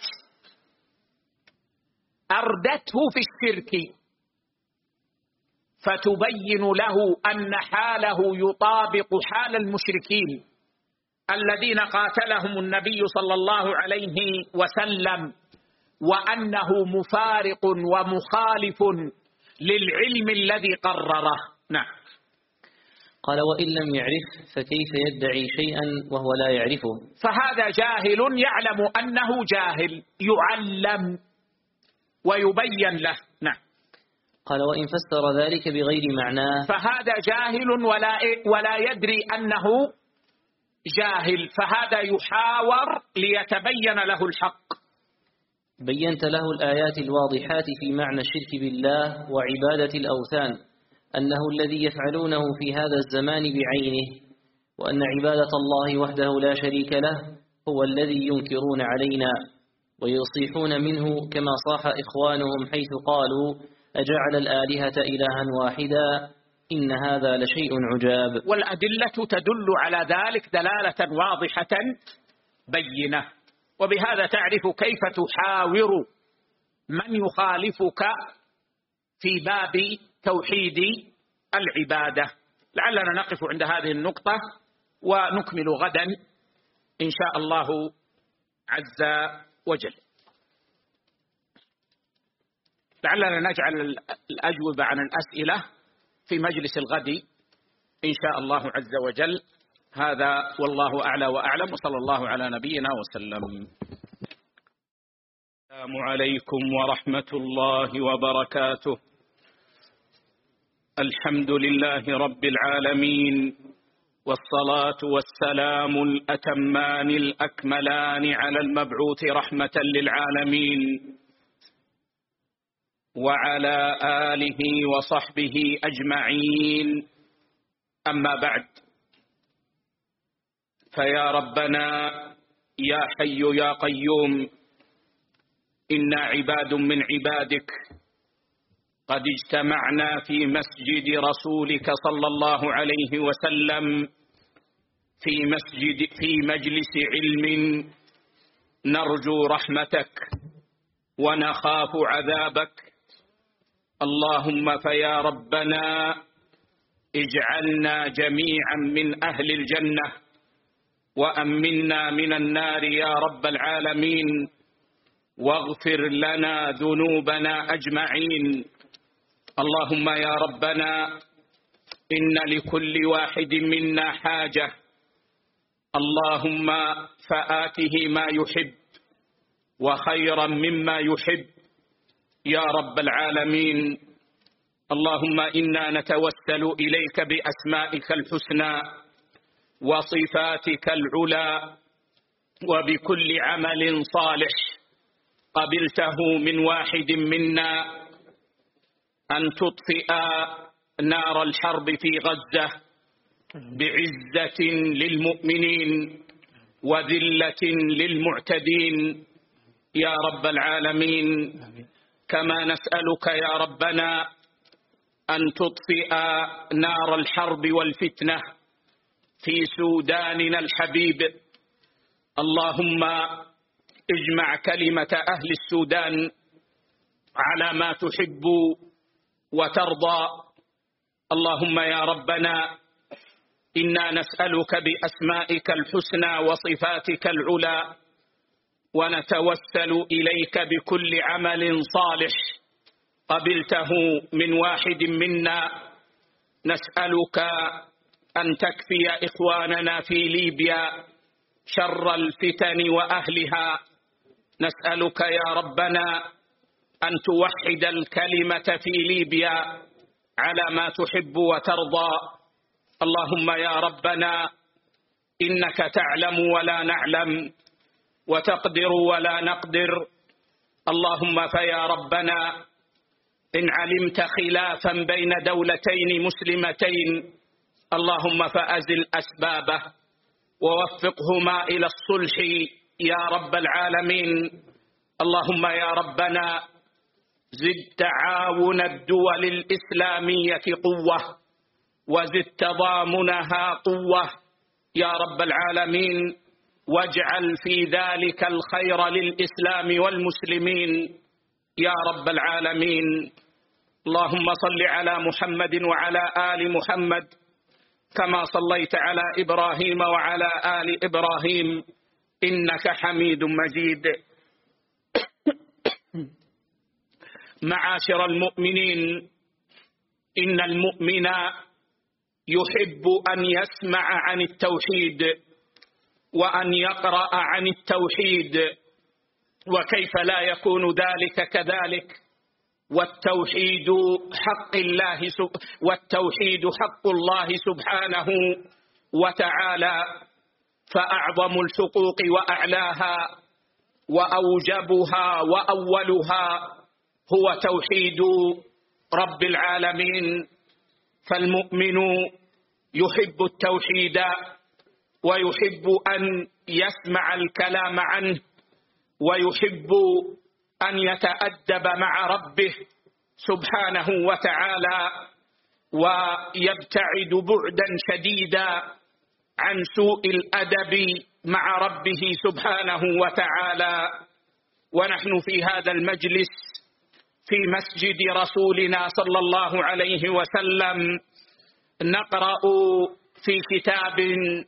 أردته في الشرك، فتبين له أن حاله يطابق حال المشركين الذين قاتلهم النبي صلى الله عليه وسلم، وأنه مفارق ومخالف للعلم الذي قرره. نعم. قال: وإن لم يعرف فكيف يدعي شيئا وهو لا يعرفه؟ فهذا جاهل يعلم أنه جاهل، يعلم ويبين له. نعم. قال: وإن فسر ذلك بغير معناه فهذا جاهل ولا ولا يدري أنه جاهل، فهذا يحاور ليتبين له الحق. بينت له الآيات الواضحات في معنى الشرك بالله وعبادة الأوثان، أنه الذي يفعلونه في هذا الزمان بعينه، وأن عبادة الله وحده لا شريك له هو الذي ينكرون علينا ويصيحون منه، كما صاح إخوانهم حيث قالوا أجعل الآلهة إلها واحدا إن هذا لشيء عجاب. والأدلة تدل على ذلك دلالة واضحة بينة، وبهذا تعرف كيف تحاور من يخالفك في باب توحيد العبادة. لعلنا نقف عند هذه النقطة ونكمل غدا إن شاء الله عز وجل. لعلنا نجعل الأجوبة عن الأسئلة في مجلس الغد إن شاء الله عز وجل. هذا والله أعلى وأعلم، وصلى الله على نبينا وسلم. السلام عليكم ورحمة الله وبركاته. الحمد لله رب العالمين، والصلاة والسلام الأتمان الأكملان على المبعوث رحمة للعالمين وعلى آله وصحبه أجمعين. أما بعد، فيا ربنا يا حي يا قيوم، إنا عباد من عبادك قد اجتمعنا في مسجد رسولك صلى الله عليه وسلم في مسجد في مجلس علم نرجو رحمتك ونخاف عذابك. اللهم فيا ربنا اجعلنا جميعا من أهل الجنة وأمنا من النار يا رب العالمين، واغفر لنا ذنوبنا أجمعين. اللهم يا ربنا إن لكل واحد منا حاجة، اللهم فآته ما يحب وخيرا مما يحب يا رب العالمين. اللهم إنا نتوسل إليك بأسمائك الحسنى وصفاتك العلى وبكل عمل صالح قبلته من واحد منا أن تطفئ نار الحرب في غزة بعزة للمؤمنين وذلة للمعتدين يا رب العالمين. كما نسألك يا ربنا أن تطفئ نار الحرب والفتنة في سوداننا الحبيب. اللهم اجمع كلمة أهل السودان على ما تحب وترضى. اللهم يا ربنا إنا نسألك بأسمائك الحسنى وصفاتك العلى ونتوسل إليك بكل عمل صالح قبلته من واحد منا. نسألك أن تكفي إخواننا في ليبيا شر الفتن وأهلها. نسألك يا ربنا أن توحد الكلمة في ليبيا على ما تحب وترضى. اللهم يا ربنا إنك تعلم ولا نعلم وتقدر ولا نقدر. اللهم فيا ربنا إن علمت خلافا بين دولتين مسلمتين اللهم فأزل أسبابه ووفقهما إلى الصلح يا رب العالمين. اللهم يا ربنا زد تعاون الدول الإسلامية قوة وزد تضامنها قوة يا رب العالمين، واجعل في ذلك الخير للإسلام والمسلمين يا رب العالمين. اللهم صل على محمد وعلى آل محمد كما صليت على إبراهيم وعلى آل إبراهيم إنك حميد مجيد. معاشر المؤمنين، إن المؤمن يحب أن يسمع عن التوحيد وأن يقرأ عن التوحيد، وكيف لا يكون ذلك كذلك؟ والتوحيد حق الله والتوحيد حق الله سبحانه وتعالى، فأعظم الحقوق وأعلاها وأوجبها وأولها هو توحيد رب العالمين. فالمؤمن يحب التوحيد ويحب أن يسمع الكلام عنه ويحب أن يتأدب مع ربه سبحانه وتعالى ويبتعد بعدا شديدا عن سوء الأدب مع ربه سبحانه وتعالى. ونحن في هذا المجلس في مسجد رسولنا صلى الله عليه وسلم نقرأ في كتاب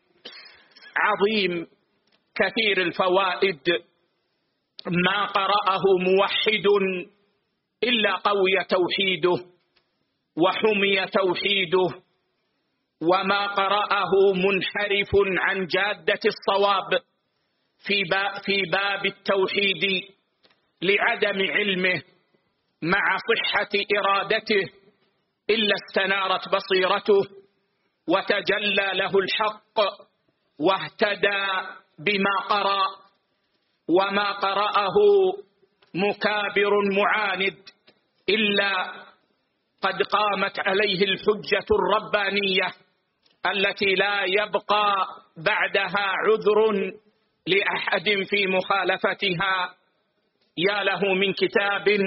عظيم كثير الفوائد ما قرأه موحد إلا قوي توحيده وحمي توحيده، وما قرأه منحرف عن جادة الصواب في باب, في باب التوحيد لعدم علمه مع صحة إرادته إلا استنارت بصيرته وتجلى له الحق واهتدى بما قرأ. وما قرأه مكابر معاند إلا قد قامت عليه الحجة الربانية التي لا يبقى بعدها عذر لأحد في مخالفتها. يا له من كتاب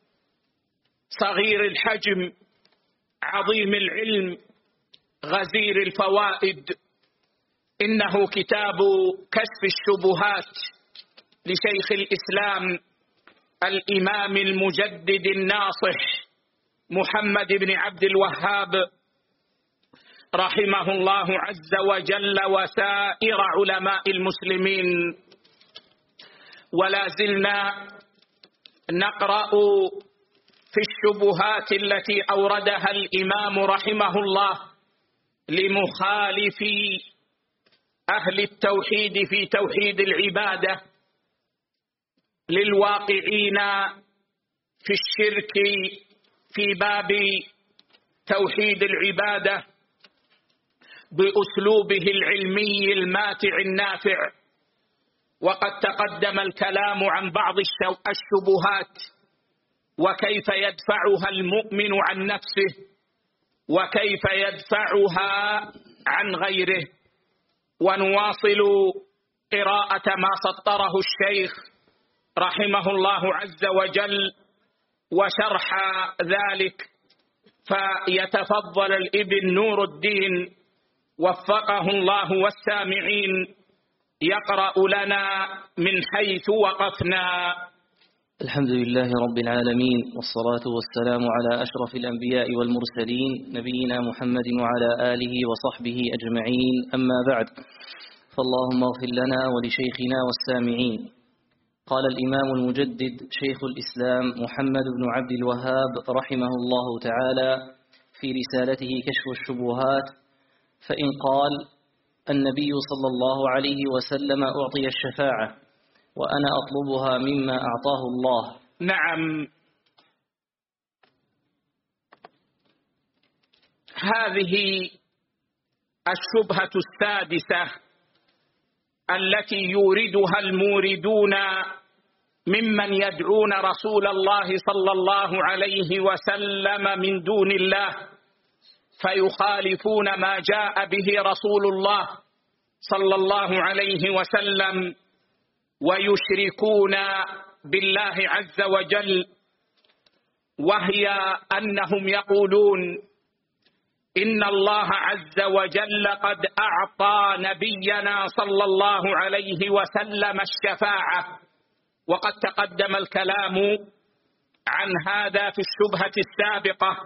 صغير الحجم عظيم العلم غزير الفوائد، إنه كتاب كشف الشبهات لشيخ الإسلام الإمام المجدد الناصح محمد بن عبد الوهاب رحمه الله عز وجل وسائر علماء المسلمين. ولا زلنا نقرأ في الشبهات التي أوردها الإمام رحمه الله لمخالفي أهل التوحيد في توحيد العبادة، للواقعين في الشرك في باب توحيد العبادة بأسلوبه العلمي الماتع النافع. وقد تقدم الكلام عن بعض الشبهات وكيف يدفعها المؤمن عن نفسه وكيف يدفعها عن غيره. ونواصل قراءة ما سطره الشيخ رحمه الله عز وجل وشرح ذلك، فيتفضل الابن نور الدين وفقه الله والسامعين يقرأ لنا من حيث وقفنا. الحمد لله رب العالمين، والصلاة والسلام على أشرف الأنبياء والمرسلين نبينا محمد وعلى آله وصحبه أجمعين، أما بعد، فاللهم اغفر لنا ولشيخنا والسامعين. قال الإمام المجدد شيخ الإسلام محمد بن عبد الوهاب رحمه الله تعالى في رسالته كشف الشبهات، فإن قال النبي صلى الله عليه وسلم أعطي الشفاعة وأنا أطلبها مما أعطاه الله. نعم، هذه الشبهة السادسة التي يوردها الموردون ممن يدعون رسول الله صلى الله عليه وسلم من دون الله، فيخالفون ما جاء به رسول الله صلى الله عليه وسلم ويشركون بالله عز وجل، وهي أنهم يقولون إن الله عز وجل قد أعطى نبينا صلى الله عليه وسلم الشفاعة، وقد تقدم الكلام عن هذا في الشبهة السابقة.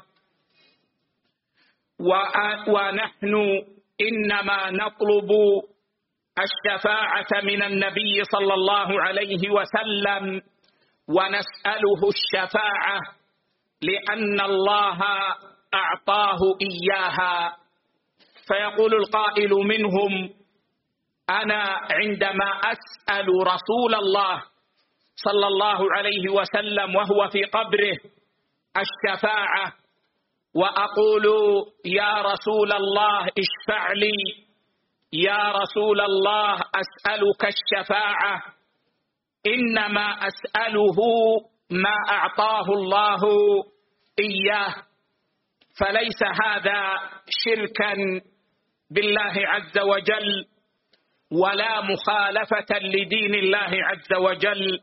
ونحن إنما نطلب الشفاعة من النبي صلى الله عليه وسلم ونسأله الشفاعة لأن الله أعطاه إياها. فيقول القائل منهم: أنا عندما أسأل رسول الله صلى الله عليه وسلم وهو في قبره الشفاعة وأقول يا رسول الله اشفع لي، يا رسول الله أسألك الشفاعة، إنما أسأله ما أعطاه الله إياه، فليس هذا شركا بالله عز وجل ولا مخالفة لدين الله عز وجل.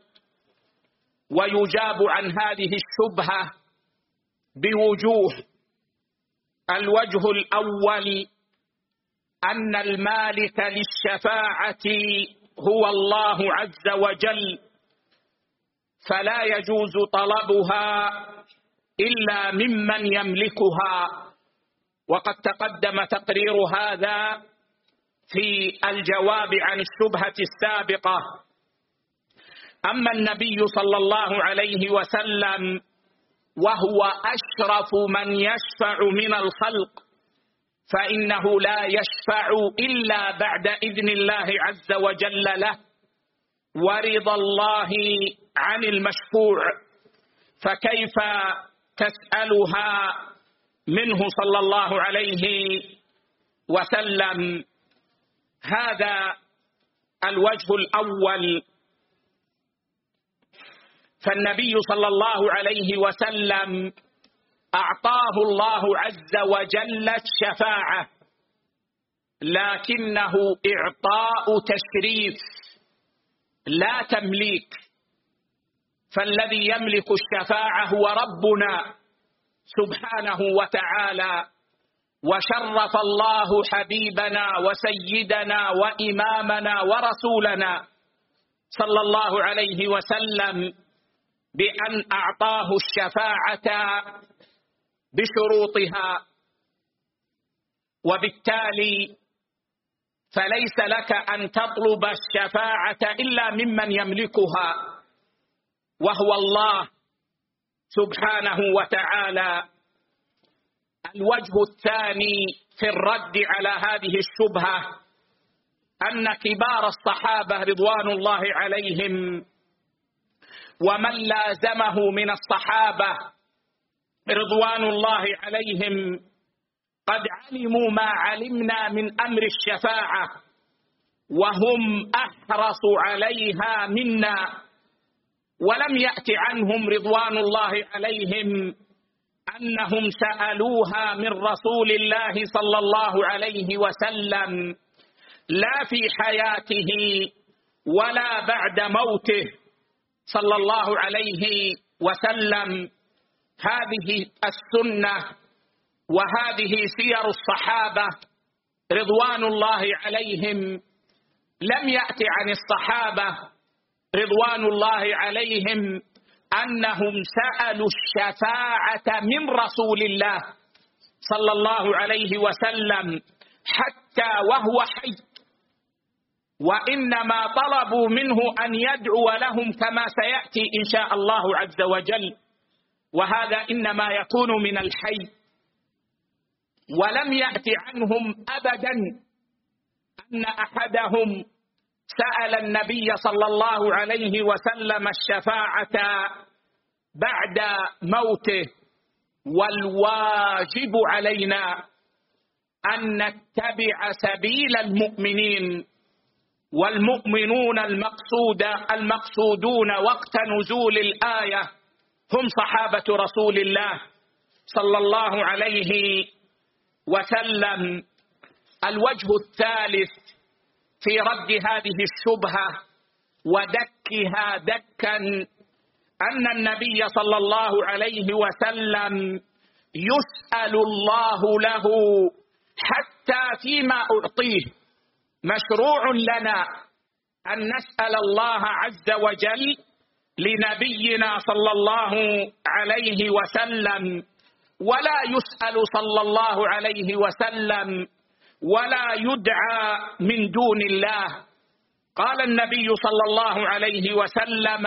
ويجاب عن هذه الشبهة بوجوه: الوجه الأول أن المالك للشفاعة هو الله عز وجل، فلا يجوز طلبها إلا ممن يملكها، وقد تقدم تقرير هذا في الجواب عن الشبهة السابقة. أما النبي صلى الله عليه وسلم وهو أشرف من يشفع من الخلق، فإنه لا يشفع إلا بعد إذن الله عز وجل له ورضا الله عن المشفوع، فكيف تسألها منه صلى الله عليه وسلم؟ هذا الوجه الأول. فالنبي صلى الله عليه وسلم أعطاه الله عز وجل الشفاعة، لكنه إعطاء تشريف لا تمليك، فالذي يملك الشفاعة هو ربنا سبحانه وتعالى. وشرف الله حبيبنا وسيدنا وإمامنا ورسولنا صلى الله عليه وسلم بأن أعطاه الشفاعة بشروطها، وبالتالي فليس لك أن تطلب الشفاعة إلا ممن يملكها وهو الله سبحانه وتعالى. الوجه الثاني في الرد على هذه الشبهة أن كبار الصحابة رضوان الله عليهم ومن لازمه من الصحابة رضوان الله عليهم قد علموا ما علمنا من أمر الشفاعة، وهم أحرص عليها منا، ولم يأت عنهم رضوان الله عليهم أنهم سألوها من رسول الله صلى الله عليه وسلم لا في حياته ولا بعد موته صلى الله عليه وسلم. هذه السنة وهذه سير الصحابة رضوان الله عليهم. لم يأت عن الصحابة رضوان الله عليهم أنهم سألوا الشفاعة من رسول الله صلى الله عليه وسلم حتى وهو حي، وإنما طلبوا منه أن يدعو لهم كما سيأتي إن شاء الله عز وجل، وهذا إنما يكون من الحي. ولم يأت عنهم أبدا أن أحدهم سأل النبي صلى الله عليه وسلم الشفاعة بعد موته. والواجب علينا أن نتبع سبيل المؤمنين، والمؤمنون المقصود المقصودون وقت نزول الآية هم صحابة رسول الله صلى الله عليه وسلم. الوجه الثالث في رد هذه الشبهة ودكها دكا أن النبي صلى الله عليه وسلم يسأل الله له حتى فيما أعطيه. مشروع لنا أن نسأل الله عز وجل لنبينا صلى الله عليه وسلم، ولا يسأل صلى الله عليه وسلم ولا يدعى من دون الله. قال النبي صلى الله عليه وسلم: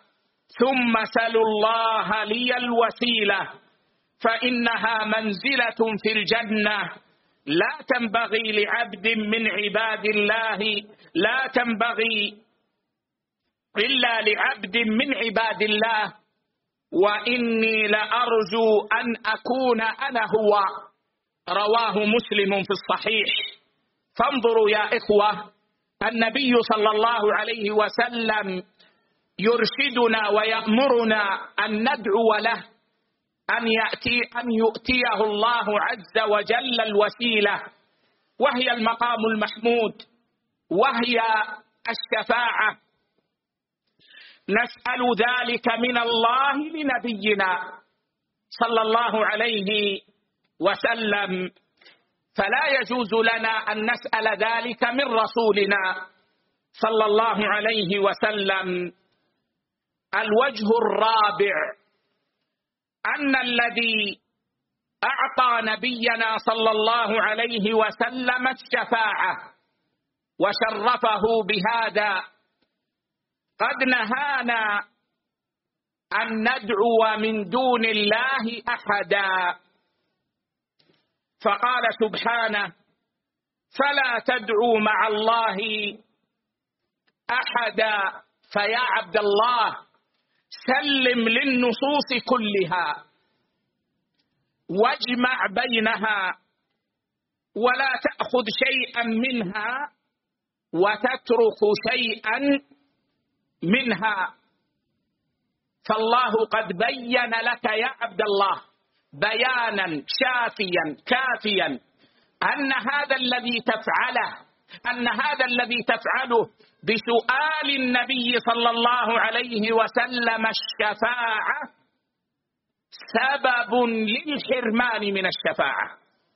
ثم سلوا الله لي الوسيلة فإنها منزلة في الجنة لا تنبغي لعبد من عباد الله لا تنبغي إلا لعبد من عباد الله، وإني لأرجو أن أكون أنا هو. رواه مسلم في الصحيح. فانظروا يا إخوة، النبي صلى الله عليه وسلم يرشدنا ويأمرنا أن ندعو له أن يأتي أن يؤتيه الله عز وجل الوسيلة، وهي المقام المحمود، وهي الشفاعة. نسأل ذلك من الله لنبينا صلى الله عليه وسلم، فلا يجوز لنا أن نسأل ذلك من رسولنا صلى الله عليه وسلم. الوجه الرابع أن الذي أعطى نبينا صلى الله عليه وسلم الشفاعة وشرفه بهذا. قد نهانا أن ندعو من دون الله أحدا، فقال سبحانه: فلا تدعوا مع الله أحدا. فيا عبد الله سلم للنصوص كلها واجمع بينها، ولا تأخذ شيئا منها وتترك شيئا منها، فالله قد بين لك يا عبد الله بيانا شافيا كافيا أن هذا الذي تفعله أن هذا الذي تفعله بسؤال النبي صلى الله عليه وسلم الشفاعة سبب للحرمان من الشفاعة،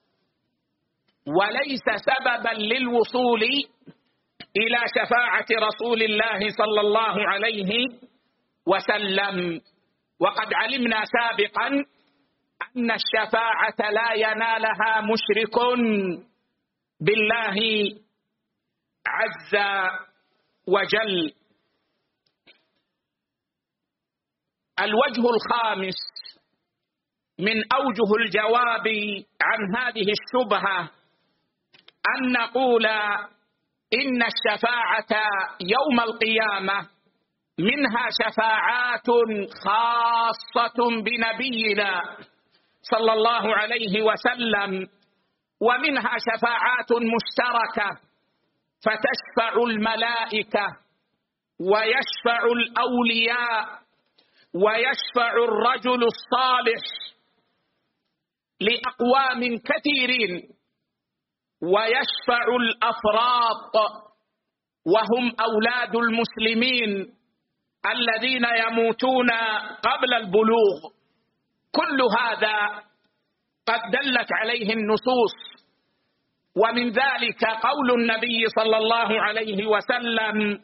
وليس سببا للوصول إلى شفاعة رسول الله صلى الله عليه وسلم. وقد علمنا سابقا أن الشفاعة لا ينالها مشرك بالله عز وجل. الوجه الخامس من أوجه الجواب عن هذه الشبهة أن نقول إن الشفاعة يوم القيامة منها شفاعات خاصة بنبينا صلى الله عليه وسلم، ومنها شفاعات مشتركة، فتشفع الملائكة ويشفع الأولياء ويشفع الرجل الصالح لأقوام كثيرين، ويشفع الأفراط وهم أولاد المسلمين الذين يموتون قبل البلوغ. كل هذا قد دلت عليه النصوص، ومن ذلك قول النبي صلى الله عليه وسلم: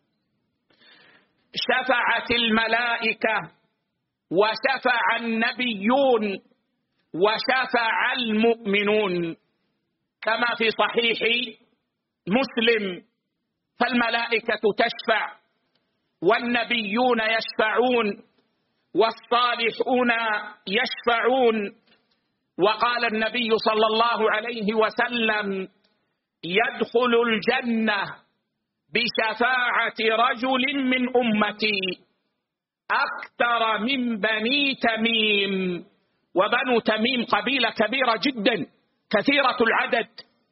شفعت الملائكة وشفع النبيون وشفع المؤمنون، كما في صحيح مسلم. فالملائكة تشفع والنبيون يشفعون والصالحون يشفعون. وقال النبي صلى الله عليه وسلم: يدخل الجنة بشفاعة رجل من أمتي أكثر من بني تميم. وبنو تميم قبيلة كبيرة جدا كثيرة العدد.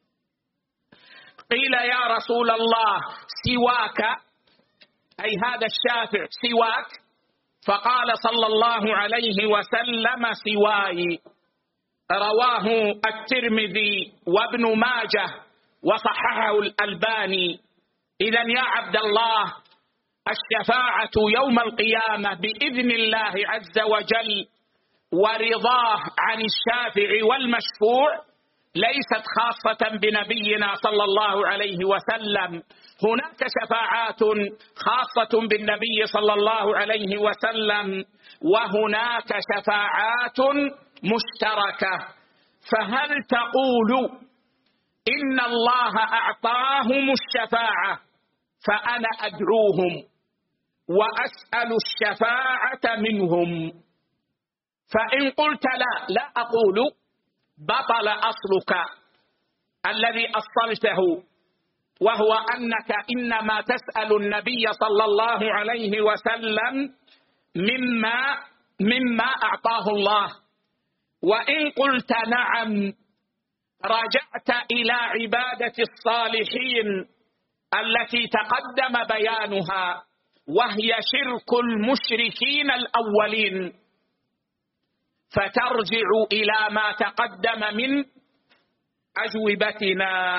قيل يا رسول الله سواك، أي هذا الشافع سواك؟ فقال صلى الله عليه وسلم: سواي. رواه الترمذي وابن ماجه وصححه الألباني. إذن يا عبد الله الشفاعة يوم القيامة بإذن الله عز وجل ورضاه عن الشافع والمشفوع ليست خاصة بنبينا صلى الله عليه وسلم. هناك شفاعات خاصة بالنبي صلى الله عليه وسلم، وهناك شفاعات مشتركة. فهل تقول إن الله أعطاهم الشفاعة فأنا أدعوهم وأسأل الشفاعة منهم؟ فإن قلت لا لا أقول، بطل أصلك الذي أصلته، وهو أنك إنما تسأل النبي صلى الله عليه وسلم مما مما أعطاه الله. وإن قلت نعم رجعت إلى عبادة الصالحين التي تقدم بيانها، وهي شرك المشركين الأولين، فترجع إلى ما تقدم من أجوبتنا.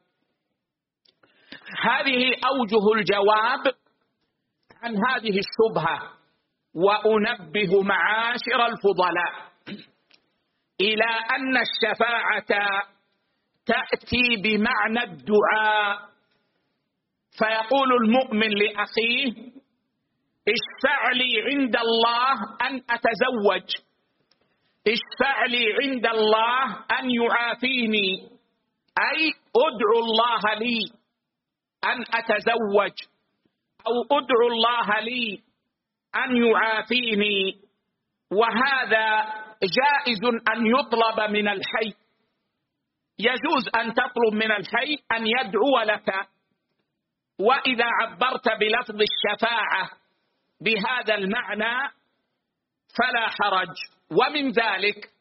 هذه أوجه الجواب عن هذه الشبهة. وأنبه معاشر الفضلاء إلى أن الشفاعة تأتي بمعنى الدعاء، فيقول المؤمن لأخيه: اشفع لي عند الله أن أتزوج، اشفع لي عند الله أن يعافيني، أي ادعو الله لي أن أتزوج، أو ادعو الله لي أن يعافيني. وهذا جائز أن يطلب من الحي، يجوز أن تطلب من الحي أن يدعو لك. وإذا عبرت بلفظ الشفاعة بهذا المعنى فلا حرج. ومن ذلك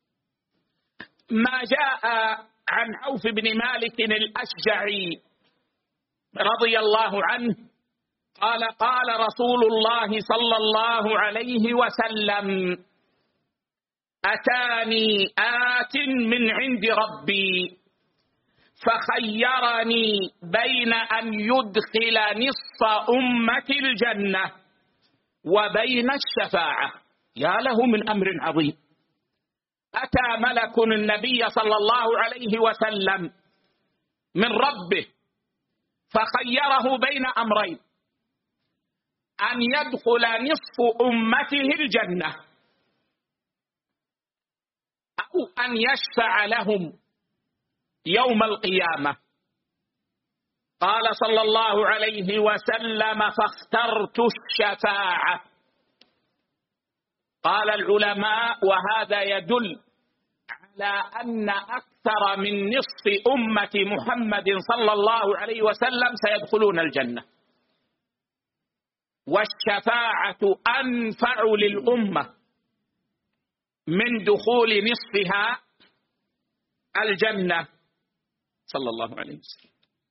ما جاء عن عوف بن مالك الأشجعي رضي الله عنه قال: قال رسول الله صلى الله عليه وسلم: أتاني آت من عند ربي فخيرني بين أن يدخل نصف أمة الجنة وبين الشفاعة. يا له من أمر عظيم. أتى ملك النبي صلى الله عليه وسلم من ربه فخيره بين أمرين: أن يدخل نصف أمته الجنة أو أن يشفع لهم يوم القيامة. قال صلى الله عليه وسلم: فاخترت الشفاعة. قال العلماء: وهذا يدل على أن أكثر من نصف أمة محمد صلى الله عليه وسلم سيدخلون الجنة، والشفاعة أنفع للأمة من دخول نصفها الجنة صلى الله عليه وسلم.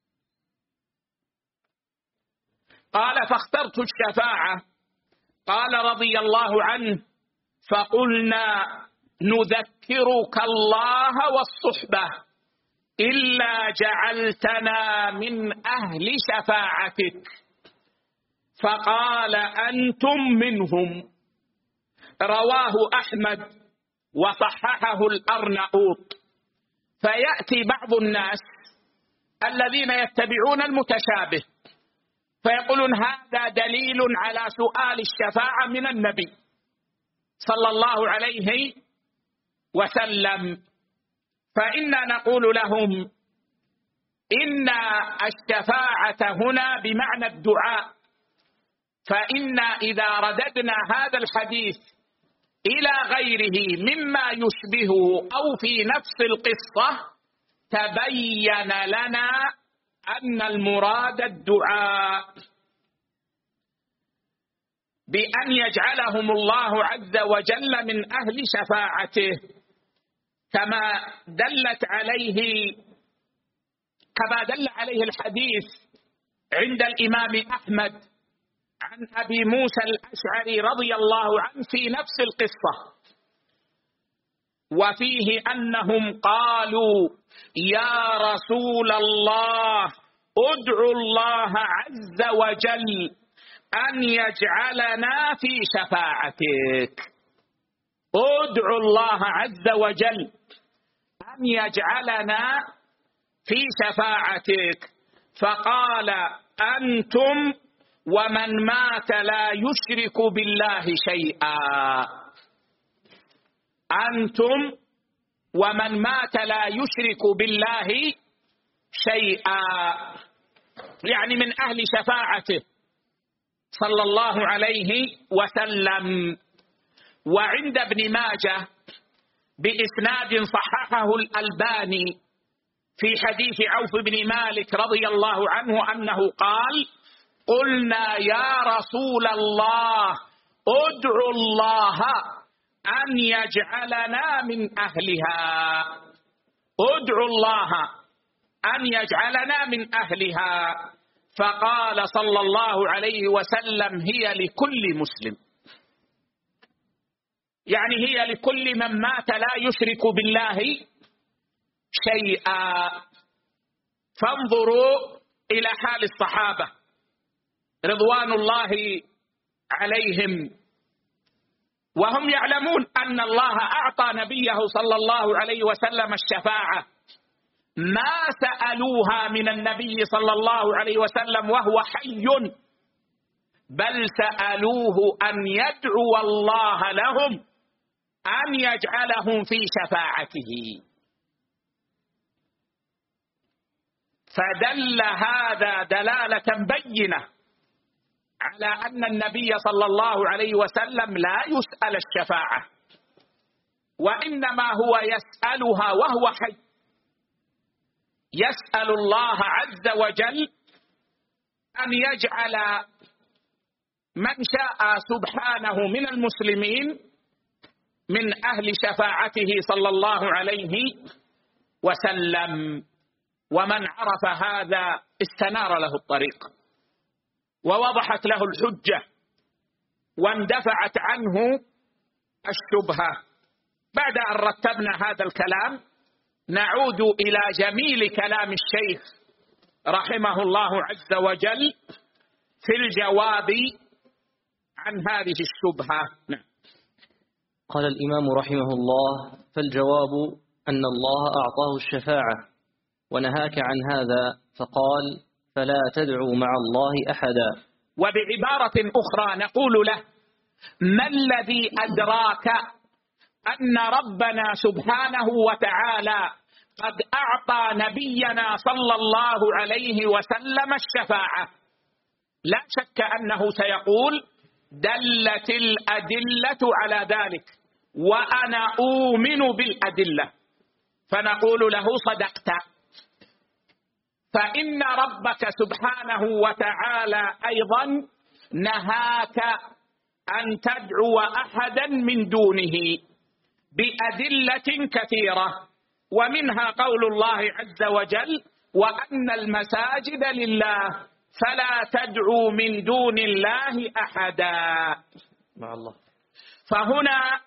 قال: فاخترت الشفاعة. قال رضي الله عنه: فقلنا نذكرك الله والصحبة إلا جعلتنا من أهل شفاعتك. فقال: أنتم منهم. رواه أحمد وصححه الأرناؤوط. فيأتي بعض الناس الذين يتبعون المتشابه فيقولون: هذا دليل على سؤال الشفاعة من النبي صلى الله عليه وسلم. فإنا نقول لهم: إن الشفاعة هنا بمعنى الدعاء، فإن إذا رددنا هذا الحديث إلى غيره مما يشبهه أو في نفس القصة تبين لنا أن المراد الدعاء، بأن يجعلهم الله عز وجل من أهل شفاعته، كما دلت عليه كما دل عليه الحديث عند الإمام أحمد عن أبي موسى الأشعري رضي الله عنه في نفس القصة، وفيه أنهم قالوا: يا رسول الله ادعو الله عز وجل أن يجعلنا في شفاعتك. ادعو الله عز وجل أن يجعلنا في شفاعتك. فقال: أنتم ومن مات لا يشرك بالله شيئا. أنتم ومن مات لا يشرك بالله شيئا، يعني من أهل شفاعته صلى الله عليه وسلم. وعند ابن ماجه بإسناد صححه الألباني في حديث عوف بن مالك رضي الله عنه أنه قال: قلنا يا رسول الله ادعو الله أن يجعلنا من أهلها. ادعو الله أن يجعلنا من أهلها. فقال صلى الله عليه وسلم: هي لكل مسلم، يعني هي لكل من مات لا يشرك بالله شيئا. فانظروا إلى حال الصحابة رضوان الله عليهم، وهم يعلمون أن الله أعطى نبيه صلى الله عليه وسلم الشفاعة، ما سألوها من النبي صلى الله عليه وسلم وهو حي، بل سألوه أن يدعو الله لهم أن يجعلهم في شفاعته. فدل هذا دلالة بينة على أن النبي صلى الله عليه وسلم لا يسأل الشفاعة، وإنما هو يسألها وهو حي، يسأل الله عز وجل أن يجعل من شاء سبحانه من المسلمين من أهل شفاعته صلى الله عليه وسلم. ومن عرف هذا استنار له الطريق ووضحت له الحجة واندفعت عنه الشبهة. بعد أن رتبنا هذا الكلام نعود إلى جميل كلام الشيخ رحمه الله عز وجل في الجواب عن هذه الشبهة. نعم. قال الإمام رحمه الله: فالجواب أن الله أعطاه الشفاعة ونهاك عن هذا فقال: فلا تدعوا مع الله أحدا. وبعبارة أخرى نقول له: ما الذي أدراك أن ربنا سبحانه وتعالى قد أعطى نبينا صلى الله عليه وسلم الشفاعة؟ لا شك أنه سيقول: دلت الأدلة على ذلك وأنا أؤمن بالأدلة. فنقول له: صدقت، فإن ربك سبحانه وتعالى أيضا نهاك أن تدعو أحدا من دونه بأدلة كثيرة، ومنها قول الله عز وجل: وأن المساجد لله فلا تدعوا من دون الله أحدا. مع الله. فهنا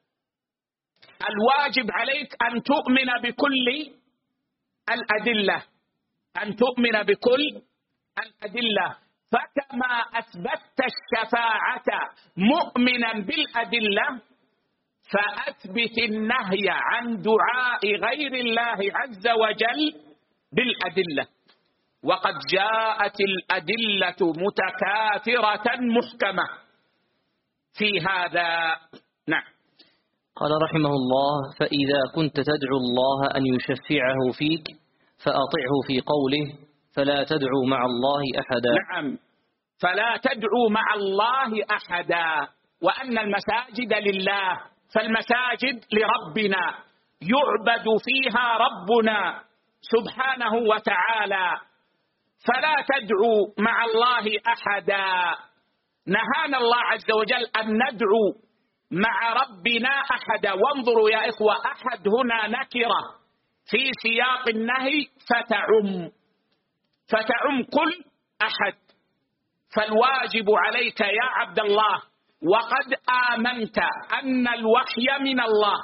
الواجب عليك أن تؤمن بكل الأدلة، أن تؤمن بكل الأدلة. فكما أثبتت الشفاعة مؤمنا بالأدلة فأثبت النهي عن دعاء غير الله عز وجل بالأدلة. وقد جاءت الأدلة متكاثرة محكمة في هذا. نعم. قال رحمه الله: فإذا كنت تدعو الله أن يشفعه فيك فأطعه في قوله: فلا تدعوا مع الله أحدا. نعم، فلا تدعوا مع الله أحدا، وأن المساجد لله، فالمساجد لربنا يعبد فيها ربنا سبحانه وتعالى، فلا تدعوا مع الله أحدا. نهانا الله عز وجل أن ندعو مع ربنا أحدا. وانظروا يا إخوة، أحد هنا نكرة في سياق النهي فتعم فتعم كل أحد. فالواجب عليك يا عبد الله، وقد آمنت أن الوحي من الله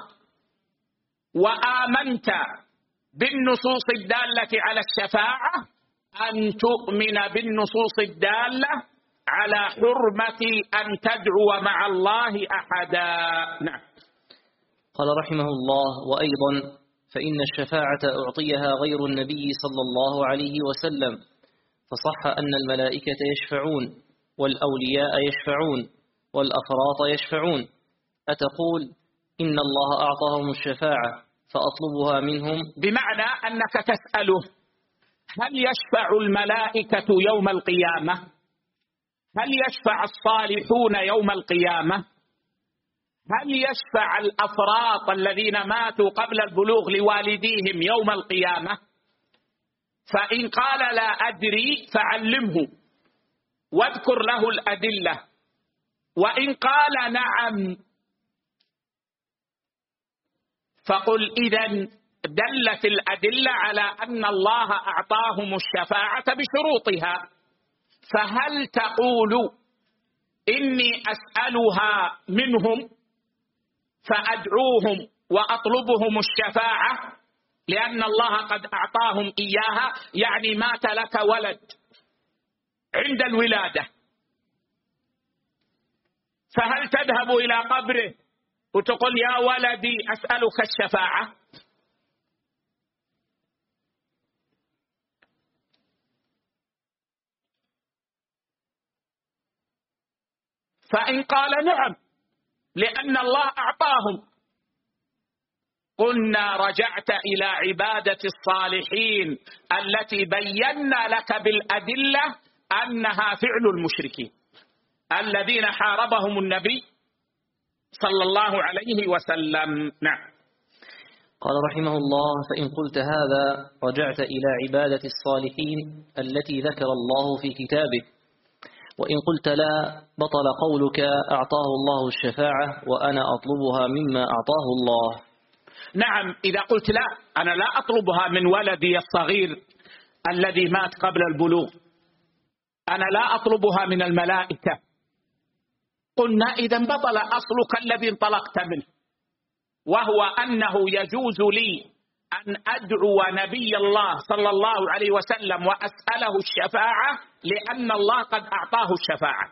وآمنت بالنصوص الدالة على الشفاعة، أن تؤمن بالنصوص الدالة على حرمة أن تدعو مع الله أحدا. نعم. قال رحمه الله: وأيضا فإن الشفاعة أعطيها غير النبي صلى الله عليه وسلم، فصح أن الملائكة يشفعون والأولياء يشفعون والأفراط يشفعون. أتقول إن الله أعطاهم الشفاعة فأطلبها منهم؟ بمعنى أنك تسأله: هل يشفع الملائكة يوم القيامة؟ هل يشفع الصالحون يوم القيامة؟ هل يشفع الأفراط الذين ماتوا قبل البلوغ لوالديهم يوم القيامة؟ فإن قال لا أدري فعلمه واذكر له الأدلة، وإن قال نعم فقل إذن دلت الأدلة على أن الله أعطاهم الشفاعة بشروطها، فهل تقول إني أسألها منهم فأدعوهم وأطلبهم الشفاعة لأن الله قد أعطاهم إياها؟ يعني مات لك ولد عند الولادة، فهل تذهب إلى قبره وتقول يا ولدي أسألك الشفاعة؟ فإن قال نعم لأن الله أعطاهم قلنا رجعت إلى عبادة الصالحين التي بينا لك بالأدلة أنها فعل المشركين الذين حاربهم النبي صلى الله عليه وسلم. نعم. قال رحمه الله: فإن قلت هذا رجعت إلى عبادة الصالحين التي ذكر الله في كتابه، وإن قلت لا بطل قولك أعطاه الله الشفاعة وأنا أطلبها مما أعطاه الله. نعم، إذا قلت لا، أنا لا أطلبها من ولدي الصغير الذي مات قبل البلوغ، أنا لا أطلبها من الملائكة، قلنا إذن بطل أصلك الذي انطلقت منه، وهو أنه يجوز لي أن أدعو نبي الله صلى الله عليه وسلم وأسأله الشفاعة لأن الله قد أعطاه الشفاعة.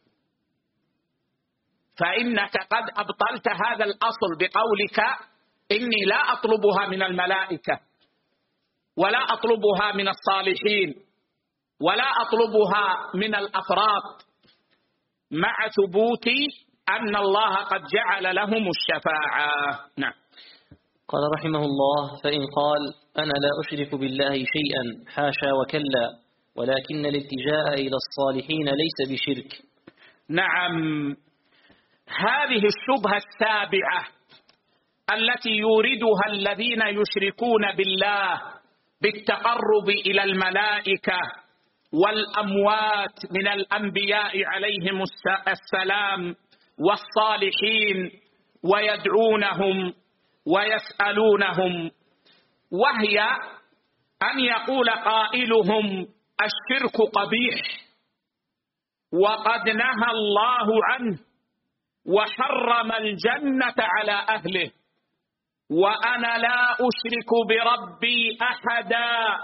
فإنك قد أبطلت هذا الأصل بقولك إني لا أطلبها من الملائكة ولا أطلبها من الصالحين ولا أطلبها من الأفراد، مع ثبوت أن الله قد جعل لهم الشفاعة. نعم. قال رحمه الله: فإن قال أنا لا أشرك بالله شيئا حاشا وكلا، ولكن الالتجاء إلى الصالحين ليس بشرك. نعم، هذه الشبهة السابعة التي يوردها الذين يشركون بالله بالتقرب إلى الملائكة والأموات من الأنبياء عليهم السلام والصالحين، ويدعونهم ويسألونهم، وهي أن يقول قائلهم الشرك قبيح وقد نهى الله عنه وحرم الجنة على أهله، وأنا لا أشرك بربي أحدا،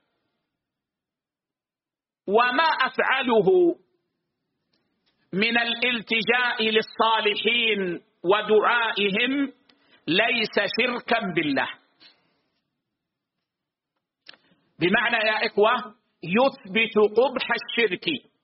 وما أفعله من الالتجاء للصالحين ودعائهم ليس شركا بالله. بمعنى يا إخوة يثبت قبح الشرك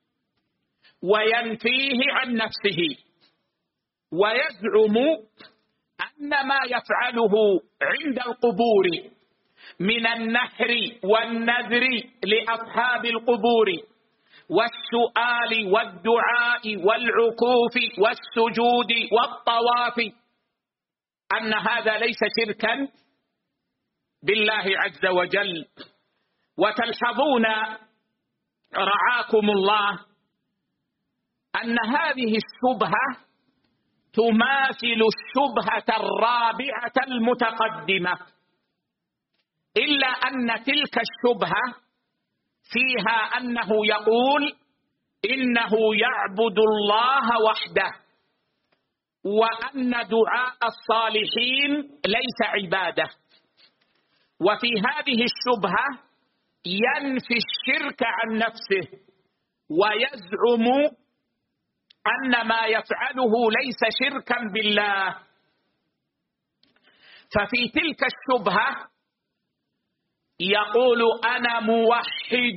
وينفيه عن نفسه، ويزعم أن ما يفعله عند القبور من النحر والنذر لأصحاب القبور والسؤال والدعاء والعكوف والسجود والطواف أن هذا ليس شركا بالله عز وجل. وتلحظون رعاكم الله أن هذه الشبهة تماثل الشبهة الرابعة المتقدمة، إلا أن تلك الشبهة فيها أنه يقول إنه يعبد الله وحده، وأن دعاء الصالحين ليس عبادة. وفي هذه الشبهة ينفي الشرك عن نفسه ويزعم أن ما يفعله ليس شركا بالله. ففي تلك الشبهة يقول أنا موحد،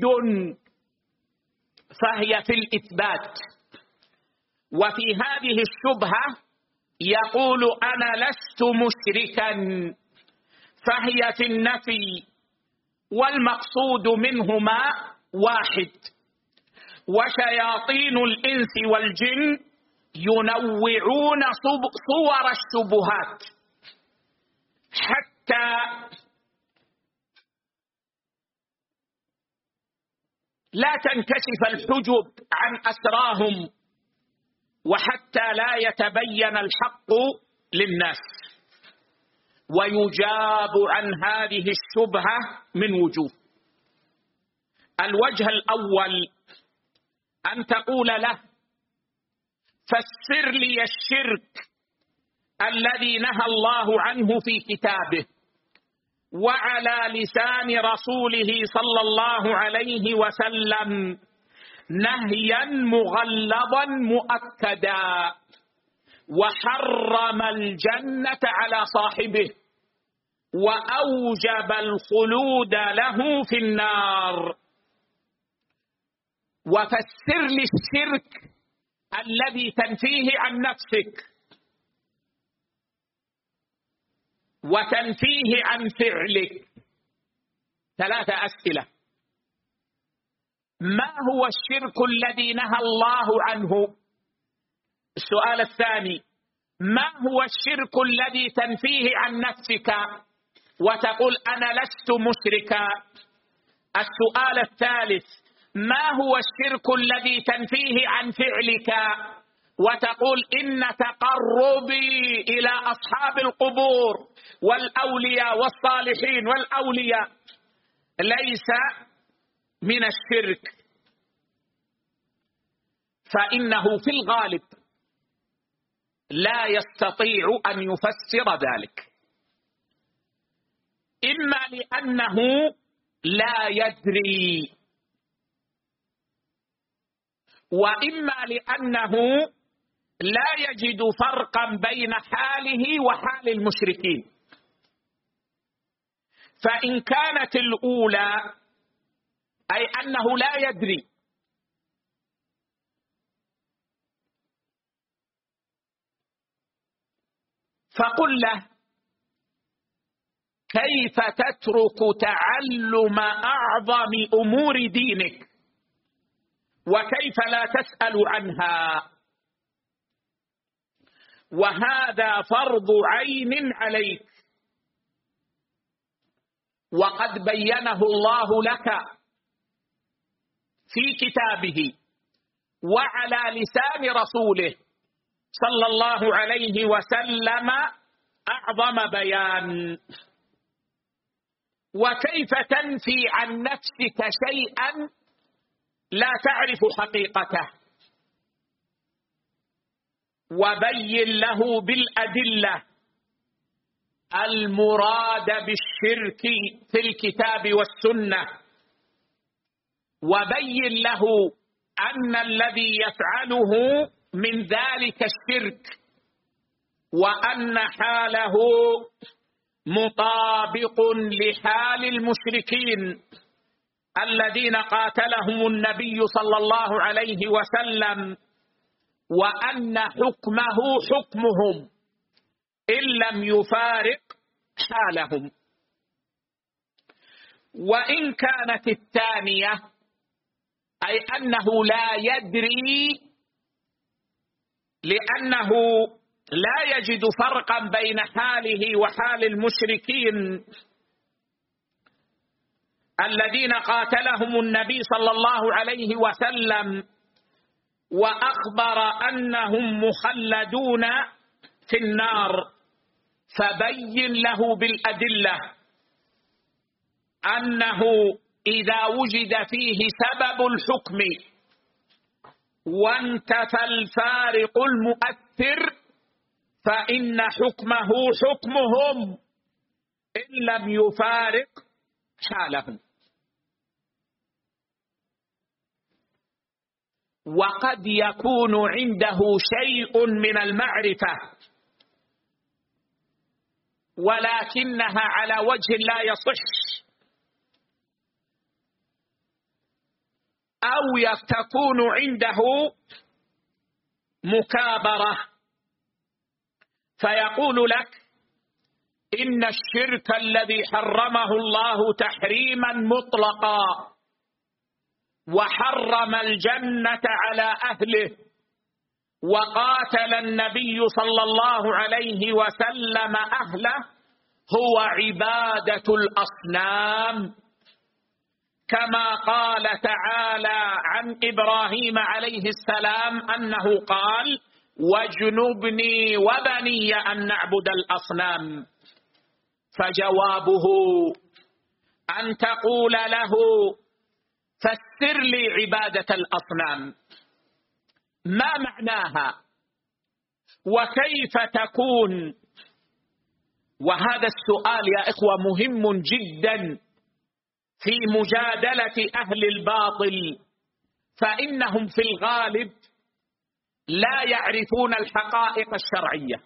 فهي في الإثبات، وفي هذه الشبهة يقول أنا لست مشركا، فهي في النفي، والمقصود منهما واحد. وشياطين الإنس والجن ينوعون صور الشبهات حتى لا تنكشف الحجب عن أسراهم، وحتى لا يتبين الحق للناس. ويجاب عن هذه الشبهة من وجوه. الوجه الأول أن تقول له فسر لي الشرك الذي نهى الله عنه في كتابه وعلى لسان رسوله صلى الله عليه وسلم نهيا مغلظا مؤكدا، وحرم الجنة على صاحبه وأوجب الخلود له في النار. وفسر لي الشرك الذي تنفيه عن نفسك وتنفيه عن فعلك. ثلاثة أسئلة: ما هو الشرك الذي نهى الله عنه؟ السؤال الثاني: ما هو الشرك الذي تنفيه عن نفسك وتقول أنا لست مشركا؟ السؤال الثالث: ما هو الشرك الذي تنفيه عن فعلك وتقول إن تقربي إلى أصحاب القبور والأولياء والصالحين والأولياء ليس من الشرك؟ فإنه في الغالب لا يستطيع أن يفسر ذلك، إما لأنه لا يدري، وإما لأنه لا يجد فرقا بين حاله وحال المشركين. فإن كانت الأولى أي أنه لا يدري، فقل له: كيف تترك تعلم أعظم أمور دينك وكيف لا تسأل عنها؟ وهذا فرض عين عليك، وقد بينه الله لك في كتابه وعلى لسان رسوله صلى الله عليه وسلم أعظم بيان. وكيف تنفي عن نفسك شيئا لا تعرف حقيقته؟ وبين له بالأدلة المراد بالشرك في الكتاب والسنة، وبين له أن الذي يفعله من ذلك الشرك، وأن حاله مطابق لحال المشركين الذين قاتلهم النبي صلى الله عليه وسلم، وأن حكمه حكمهم إن لم يفارق حالهم. وإن كانت الثانية أي أنه لا يدري لأنه لا يجد فرقا بين حاله وحال المشركين الذين قاتلهم النبي صلى الله عليه وسلم وأخبر أنهم مخلدون في النار، فبين له بالأدلة أنه إذا وجد فيه سبب الحكم وانتفى الفارق المؤثر فإن حكمه حكمهم إن لم يفارق حالهم. وقد يكون عنده شيء من المعرفة ولكنها على وجه لا يصح، أو تكون عنده مكابرة فيقول لك إن الشرك الذي حرمه الله تحريما مطلقا وحرم الجنة على أهله وقاتل النبي صلى الله عليه وسلم أهله هو عبادة الأصنام، كما قال تعالى عن إبراهيم عليه السلام أنه قال: واجنبني وبني أن نعبد الأصنام. فجوابه أن تقول له: فسر لي عبادة الأصنام، ما معناها وكيف تكون؟ وهذا السؤال يا إخوة مهم جدا في مجادلة أهل الباطل، فإنهم في الغالب لا يعرفون الحقائق الشرعية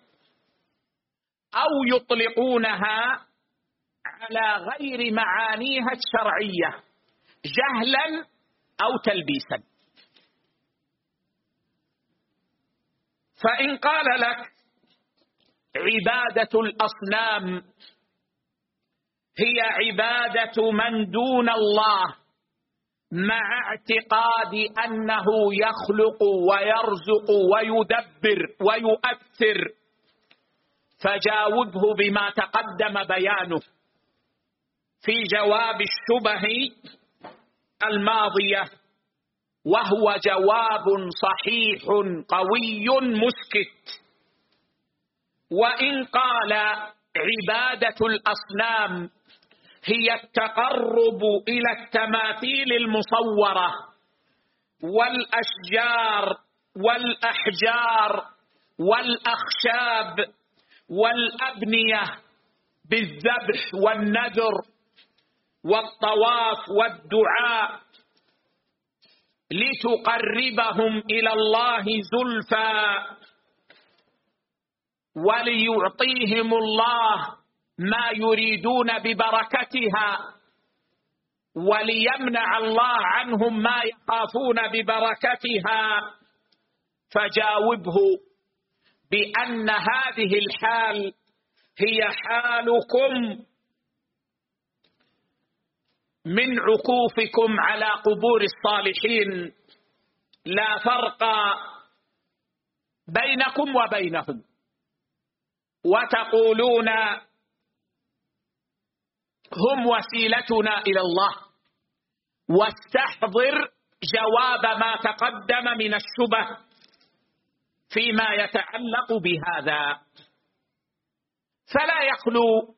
أو يطلقونها على غير معانيها الشرعية جهلا أو تلبيسا. فإن قال لك عبادة الأصنام هي عبادة من دون الله، مع اعتقاد أنه يخلق ويرزق ويدبر ويؤثر، فجاوبه بما تقدم بيانه في جواب الشبه الماضية، وهو جواب صحيح قوي مسكت. وإن قال عبادة الأصنام هي التقرب إلى التماثيل المصورة والأشجار والأحجار والأخشاب والأبنية بالذبح والنذر والطواف والدعاء لتقربهم إلى الله زلفى وليعطيهم الله ما يريدون ببركتها وليمنع الله عنهم ما يخافون ببركتها، فجاوبه بأن هذه الحال هي حالكم من عكوفكم على قبور الصالحين، لا فرق بينكم وبينهم. وتقولون هم وسيلتنا إلى الله، واستحضر جواب ما تقدم من الشبه فيما يتعلق بهذا. فلا يخلو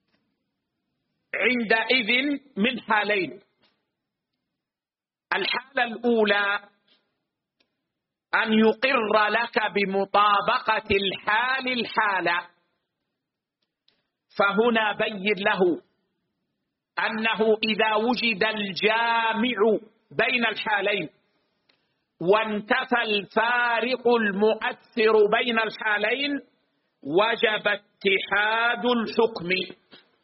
عندئذ من حالين: الحالة الأولى أن يقر لك بمطابقة الحال الحالة، فهنا بين له أنه إذا وجد الجامع بين الحالين وانتفى الفارق المؤثر بين الحالين وجب اتحاد الحكم،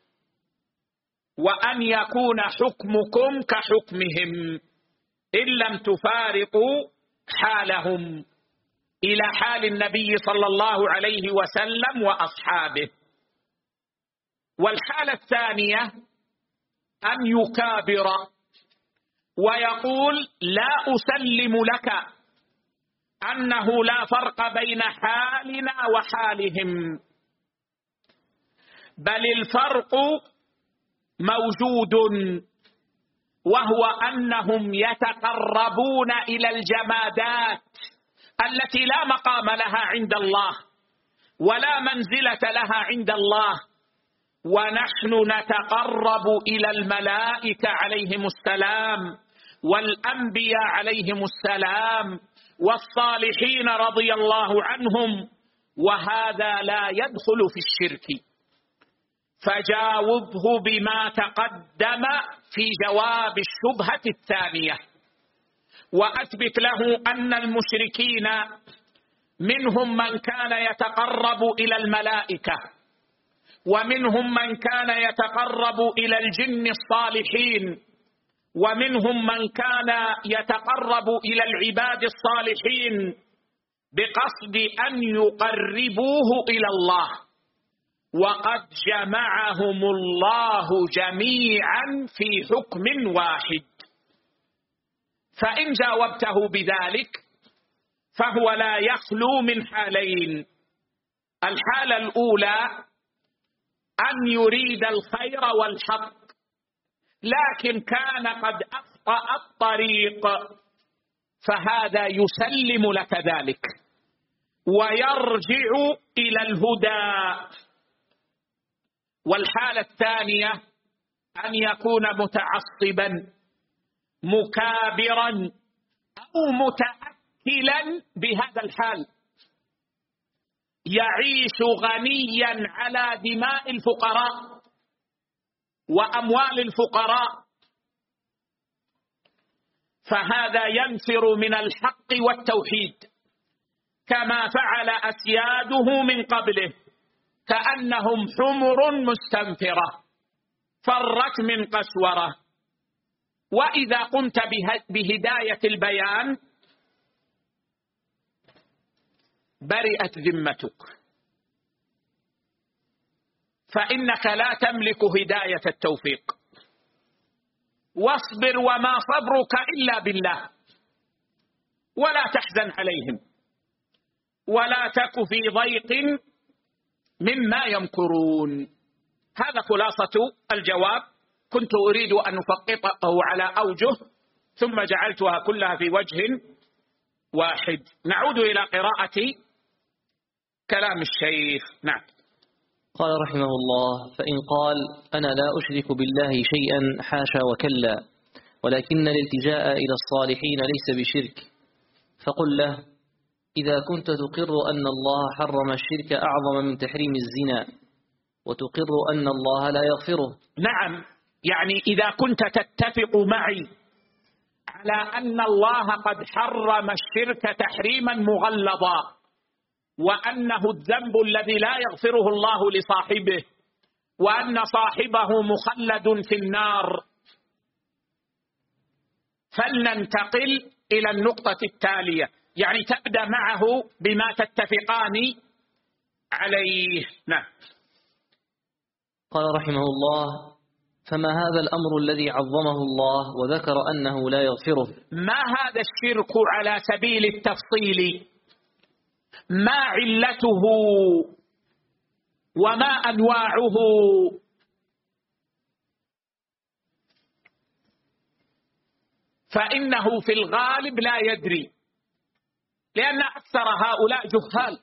وأن يكون حكمكم كحكمهم إن لم تفارقوا حالهم إلى حال النبي صلى الله عليه وسلم وأصحابه. والحالة الثانية أن يكابر ويقول لا أسلم لك أنه لا فرق بين حالنا وحالهم، بل الفرق موجود، وهو أنهم يتقربون إلى الجمادات التي لا مقام لها عند الله ولا منزلة لها عند الله، ونحن نتقرب إلى الملائكة عليهم السلام والأنبياء عليهم السلام والصالحين رضي الله عنهم، وهذا لا يدخل في الشرك. فجاوبه بما تقدم في جواب الشبهة الثانية، وأثبت له أن المشركين منهم من كان يتقرب إلى الملائكة، ومنهم من كان يتقرب إلى الجن الصالحين، ومنهم من كان يتقرب إلى العباد الصالحين بقصد أن يقربوه إلى الله، وقد جمعهم الله جميعا في حكم واحد. فإن جاوبته بذلك فهو لا يخلو من حالين: الحالة الأولى أن يريد الخير والحق لكن كان قد أخطأ الطريق، فهذا يسلم لك ذلك ويرجع إلى الهدى. والحالة الثانية أن يكون متعصبا مكابرا أو متأكلا بهذا الحال، يعيش غنيا على دماء الفقراء وأموال الفقراء، فهذا ينفر من الحق والتوحيد كما فعل أسياده من قبله، كأنهم حمر مستنفرة فرت من قسورة. وإذا قمت بهداية البيان برئت ذمتك، فإنك لا تملك هداية التوفيق. واصبر وما صبرك إلا بالله، ولا تحزن عليهم، ولا تك في ضيق مما يمكرون. هذا خلاصة الجواب. كنت أريد أن أفقطه على أوجه ثم جعلتها كلها في وجه واحد. نعود إلى قراءة كلام الشيخ. نعم. قال رحمه الله: فإن قال أنا لا أشرك بالله شيئا حاشا وكلا، ولكن الالتجاء إلى الصالحين ليس بشرك، فقل له: إذا كنت تقر أن الله حرم الشرك أعظم من تحريم الزنا، وتقر أن الله لا يغفره. نعم، يعني إذا كنت تتفق معي على أن الله قد حرم الشرك تحريما مغلظا، وأنه الذنب الذي لا يغفره الله لصاحبه، وأن صاحبه مخلد في النار، فلننتقل إلى النقطة التالية، يعني تبدأ معه بما تتفقان عليه. نعم. قال رحمه الله: فما هذا الأمر الذي عظمه الله وذكر أنه لا يغفره؟ ما هذا الشرك على سبيل التفصيل؟ ما علته وما أنواعه؟ فإنه في الغالب لا يدري، لأن أكثر هؤلاء جهال،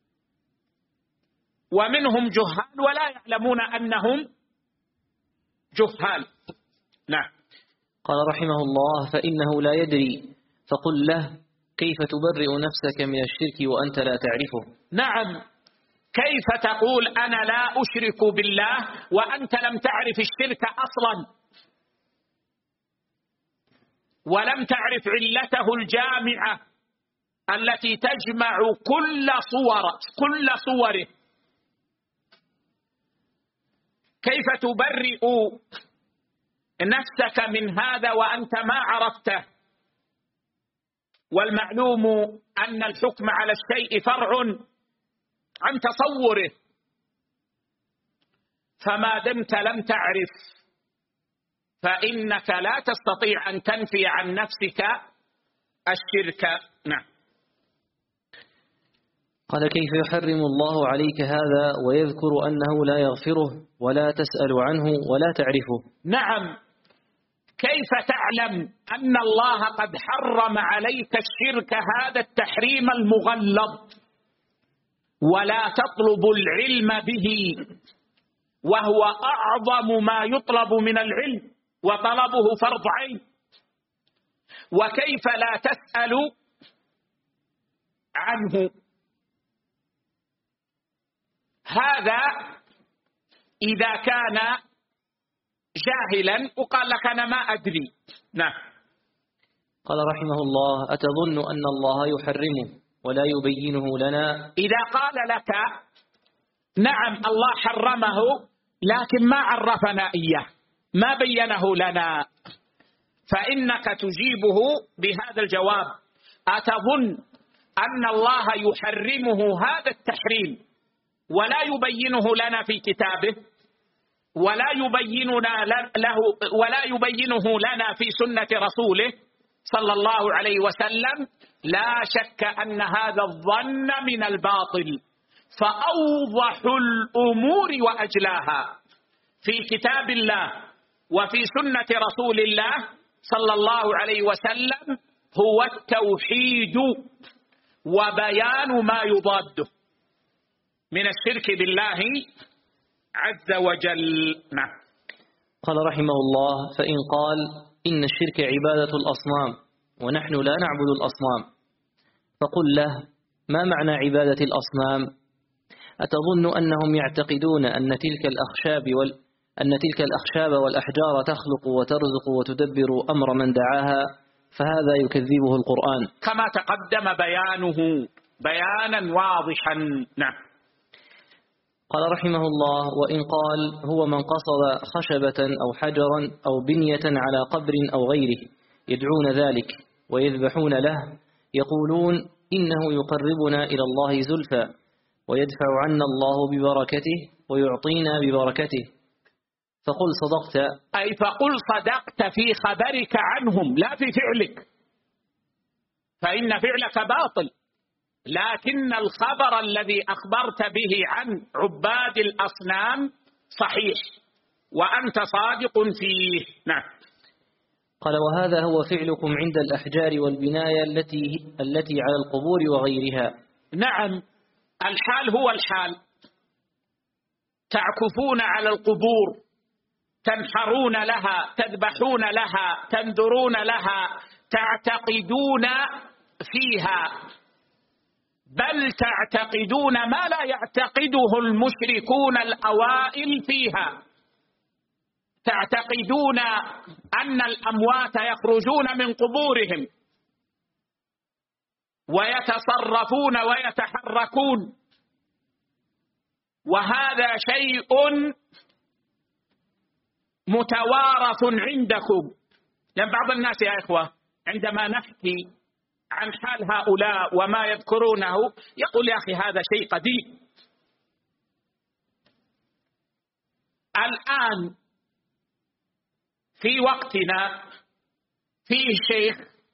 ومنهم جهال ولا يعلمون أنهم جهال. نعم. قال رحمه الله: فإنه لا يدري، فقل له: كيف تبرئ نفسك من الشرك وأنت لا تعرفه؟ نعم، كيف تقول أنا لا أشرك بالله وأنت لم تعرف الشرك أصلا، ولم تعرف علته الجامعة التي تجمع كل صور كل صوره. كيف تبرئ نفسك من هذا وأنت ما عرفته؟ والمعلوم أن الحكم على الشيء فرع عن تصوره، فما دمت لم تعرف فإنك لا تستطيع أن تنفي عن نفسك الشرك. نعم. قال: كيف يحرم الله عليك هذا ويذكر أنه لا يغفره ولا تسأل عنه ولا تعرفه؟ نعم، كيف تعلم أن الله قد حرم عليك الشرك هذا التحريم المغلظ ولا تطلب العلم به، وهو أعظم ما يطلب من العلم وطلبه فرض عين؟ وكيف لا تسأل عنه؟ هذا إذا كان جاهلا وقال لك أنا ما أدري. نعم. قال رحمه الله: أتظن أن الله يحرمه ولا يبينه لنا؟ إذا قال لك نعم الله حرمه لكن ما عرفنا إياه، ما بينه لنا، فإنك تجيبه بهذا الجواب: أتظن أن الله يحرمه هذا التحريم ولا يبينه لنا في كتابه، ولا يبيننا له ولا يبينه لنا في سنة رسوله صلى الله عليه وسلم؟ لا شك أن هذا الظن من الباطل، فأوضح الأمور وأجلاها في كتاب الله وفي سنة رسول الله صلى الله عليه وسلم هو التوحيد وبيان ما يضاده من الشرك بالله عز وجل. نعم. قال رحمه الله: فإن قال إن الشرك عبادة الأصنام ونحن لا نعبد الأصنام، فقل له: ما معنى عبادة الأصنام؟ أتظن أنهم يعتقدون أن تلك الأخشاب وال... أن تلك الأخشاب والأحجار تخلق وترزق وتدبر أمر من دعاها؟ فهذا يكذبه القرآن كما تقدم بيانه بيانا واضحا. نعم. قال رحمه الله: وإن قال هو من قصد خشبة أو حجرا أو بنية على قبر أو غيره يدعون ذلك ويذبحون له، يقولون إنه يقربنا إلى الله زلفى ويدفع عنا الله ببركته ويعطينا ببركته، فقل صدقت. أي فقل صدقت في خبرك عنهم لا في فعلك، فإن فعلك باطل، لكن الخبر الذي أخبرت به عن عباد الأصنام صحيح وأنت صادق فيه. نعم. قال: وهذا هو فعلكم عند الأحجار والبناية التي التي على القبور وغيرها. نعم، الحال هو الحال، تعكفون على القبور، تنحرون لها، تذبحون لها، تنذرون لها، تعتقدون فيها، بل تعتقدون ما لا يعتقده المشركون الأوائل فيها، تعتقدون أن الأموات يخرجون من قبورهم ويتصرفون ويتحركون، وهذا شيء متوارث عندكم. لأن بعض الناس يا إخوة عندما نحكي عن حال هؤلاء وما يذكرونه يقول يا أخي هذا شيء قديم. الآن في وقتنا فيه شيخ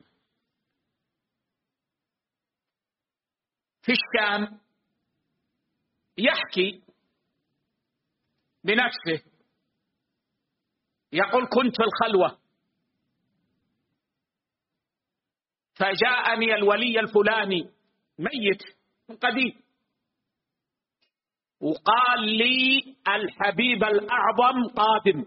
في الشام يحكي بنفسه، يقول كنت في الخلوة فجاءني الولي الفلاني ميت من قديم وقال لي الحبيب الأعظم قادم،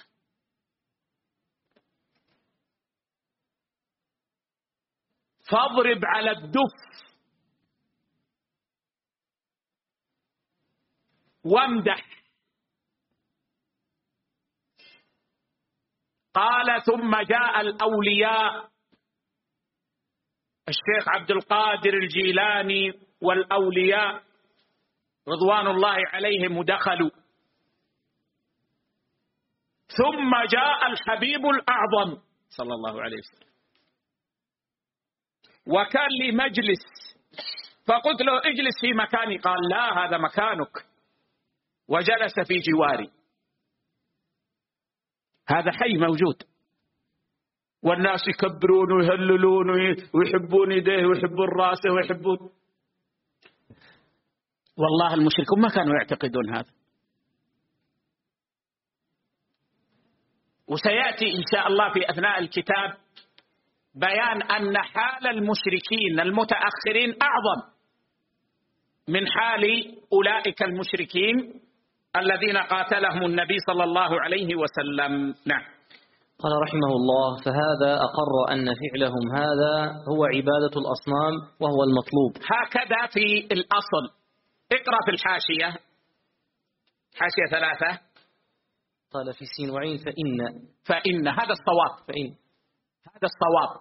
فاضرب على الدف وامدح. قال ثم جاء الأولياء الشيخ عبد القادر الجيلاني والأولياء رضوان الله عليهم ودخلوا، ثم جاء الحبيب الأعظم صلى الله عليه وسلم وكان لي مجلس، فقلت له اجلس في مكاني، قال لا هذا مكانك، وجلس في جواري. هذا حي موجود، والناس يكبرون ويهللون ويحبون يديه ويحبون راسه ويحبون. والله المشركون ما كانوا يعتقدون هذا. وسيأتي إن شاء الله في أثناء الكتاب بيان أن حال المشركين المتأخرين أعظم من حال أولئك المشركين الذين قاتلهم النبي صلى الله عليه وسلم. نعم. قال رحمه الله: فهذا أقر أن فعلهم هذا هو عبادة الأصنام وهو المطلوب. هكذا في الأصل. اقرأ في الحاشية، حاشية ثلاثة. قال في سين وعين فإن فإن هذا الصواب، فإن هذا الصواب،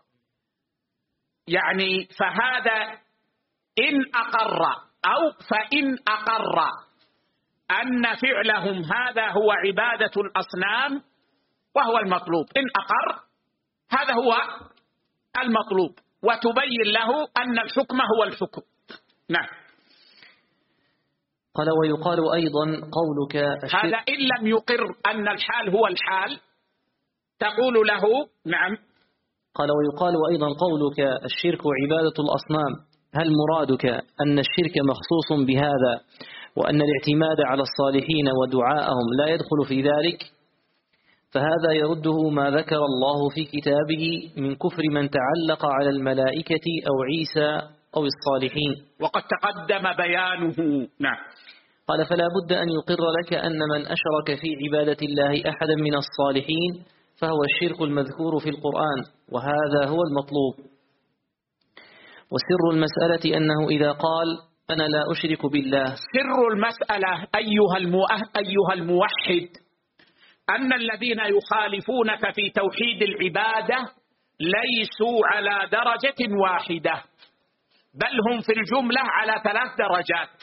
يعني فهذا إن أقر أو فإن أقر أن فعلهم هذا هو عبادة الأصنام وهو المطلوب. إن أقر هذا هو المطلوب، وتبين له أن الحكم هو الحكم. نعم. قال: ويقال أيضا قولك هذا إن لم يقر أن الحال هو الحال تقول له نعم. قال: ويقال أيضا قولك الشرك عبادة الأصنام، هل مرادك أن الشرك مخصوص بهذا وأن الاعتماد على الصالحين ودعاءهم لا يدخل في ذلك؟ فهذا يرده ما ذكر الله في كتابه من كفر من تعلق على الملائكة أو عيسى أو الصالحين، وقد تقدم بيانه. نعم. قال: فلا بد أن يقر لك أن من أشرك في عبادة الله أحدا من الصالحين فهو الشرك المذكور في القرآن، وهذا هو المطلوب. وسر المسألة أنه إذا قال أنا لا أشرك بالله، سر المسألة أيها أيها الموحد أن الذين يخالفونك في توحيد العبادة ليسوا على درجة واحدة، بل هم في الجملة على ثلاث درجات.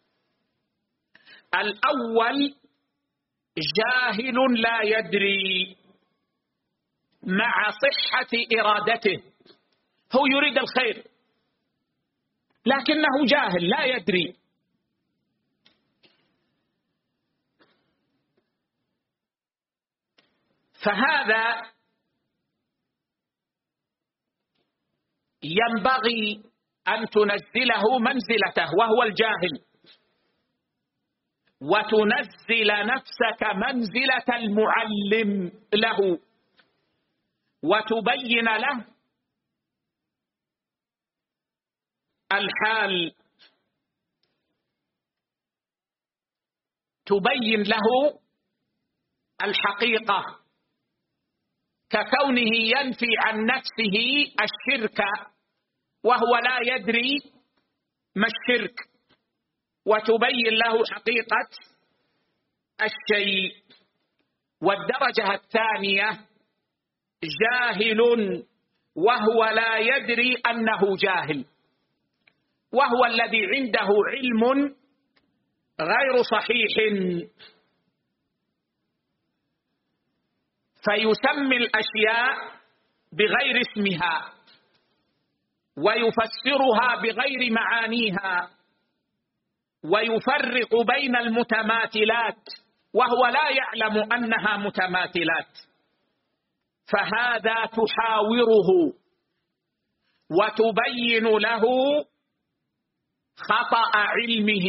الأول جاهل لا يدري مع صحة إرادته، هو يريد الخير لكنه جاهل لا يدري. فهذا ينبغي أن تنزله منزلته وهو الجاهل، وتنزل نفسك منزلة المعلم له، وتبين له الحال، تبين له الحقيقة، ككونه ينفي عن نفسه الشرك وهو لا يدري ما الشرك، وتبين له حقيقة الشيء. والدرجة الثانية جاهل وهو لا يدري أنه جاهل، وهو الذي عنده علم غير صحيح، فيسمي الأشياء بغير اسمها ويفسرها بغير معانيها، ويفرق بين المتماثلات وهو لا يعلم أنها متماثلات. فهذا تحاوره وتبين له خطأ علمه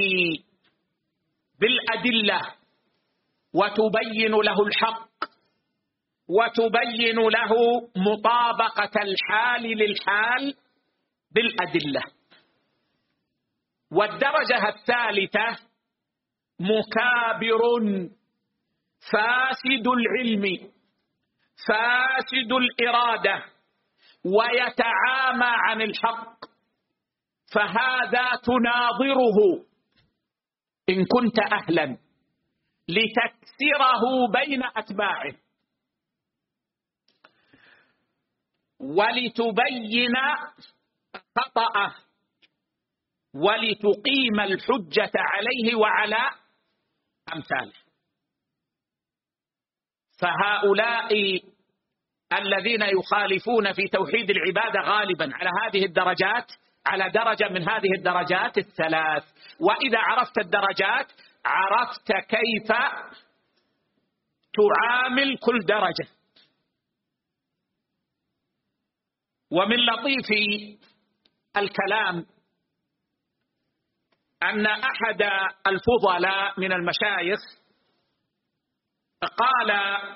بالأدلة، وتبين له الحق، وتبين له مطابقة الحال للحال بالأدلة. والدرجة الثالثة مكابر فاسد العلم فاسد الإرادة ويتعامى عن الحق، فهذا تناظره إن كنت أهلا لتكسره بين أتباعه ولتبين خطأه ولتقيم الحجة عليه وعلى أمثاله. فهؤلاء الذين يخالفون في توحيد العبادة غالبا على هذه الدرجات، على درجة من هذه الدرجات الثلاث. وإذا عرفت الدرجات عرفت كيف تعامل كل درجة. ومن لطيف الكلام أن أحد الفضلاء من المشايخ قال: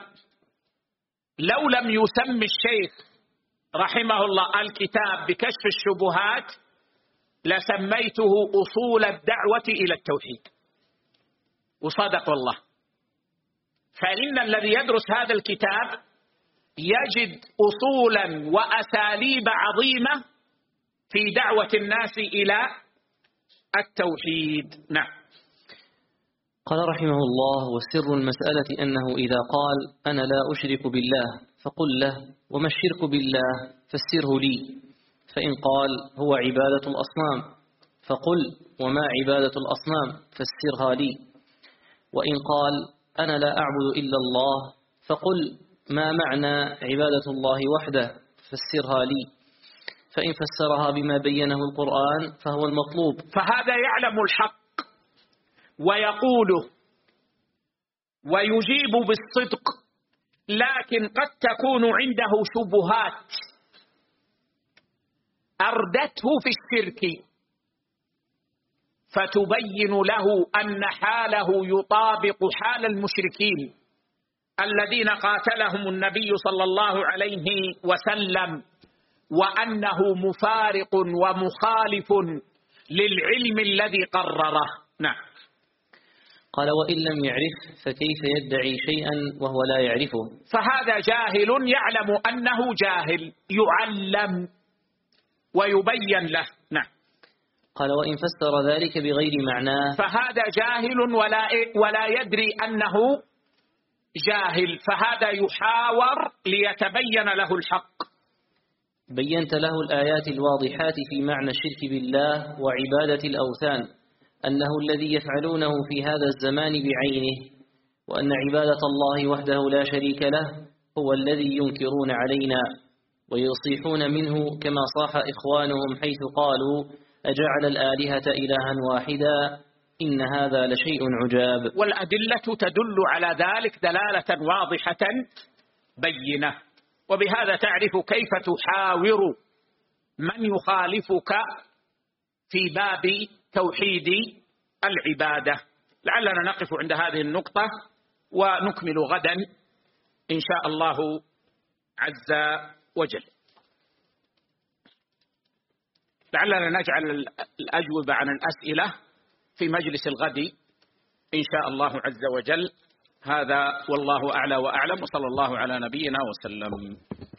لو لم يسمي الشيخ رحمه الله الكتاب بكشف الشبهات لسميته أصول الدعوة إلى التوحيد. وصدق الله، فإن الذي يدرس هذا الكتاب يجد أصولا وأساليب عظيمة في دعوة الناس إلى التوحيد. نعم. قال رحمه الله: وسر المسألة أنه إذا قال أنا لا أشرك بالله فقل له وما الشرك بالله فسره لي، فإن قال هو عبادة الأصنام فقل وما عبادة الأصنام فسرها لي، وإن قال أنا لا أعبد إلا الله فقل ما معنى عبادة الله وحده فسرها لي، فإن فسرها بما بينه القرآن فهو المطلوب. فهذا يعلم الحق ويقوله ويجيب بالصدق، لكن قد تكون عنده شبهات أردته في الشرك، فتبين له أن حاله يطابق حال المشركين الذين قاتلهم النبي صلى الله عليه وسلم، وأنه مفارق ومخالف للعلم الذي قرره. نعم. قال: وإن لم يعرف فكيف يدعي شيئا وهو لا يعرفه؟ فهذا جاهل يعلم أنه جاهل، يعلم ويبين له. نعم. قال: وإن فسر ذلك بغير معناه فهذا جاهل ولا ولا يدري أنه جاهل، فهذا يحاور ليتبين له الحق. بينت له الآيات الواضحات في معنى الشرك بالله وعبادة الأوثان، أنه الذي يفعلونه في هذا الزمان بعينه، وأن عبادة الله وحده لا شريك له هو الذي ينكرون علينا ويصيحون منه، كما صاح إخوانهم حيث قالوا أجعل الآلهة إلها واحدا إن هذا لشيء عجاب. والأدلة تدل على ذلك دلالة واضحة بينة. وبهذا تعرف كيف تحاور من يخالفك في باب توحيد العبادة. لعلنا نقف عند هذه النقطة ونكمل غدا إن شاء الله عز وجل. لعلنا نجعل الأجوبة عن الأسئلة في مجلس الغد إن شاء الله عز وجل. هذا والله أعلى وأعلم، وصلى الله على نبينا وسلم.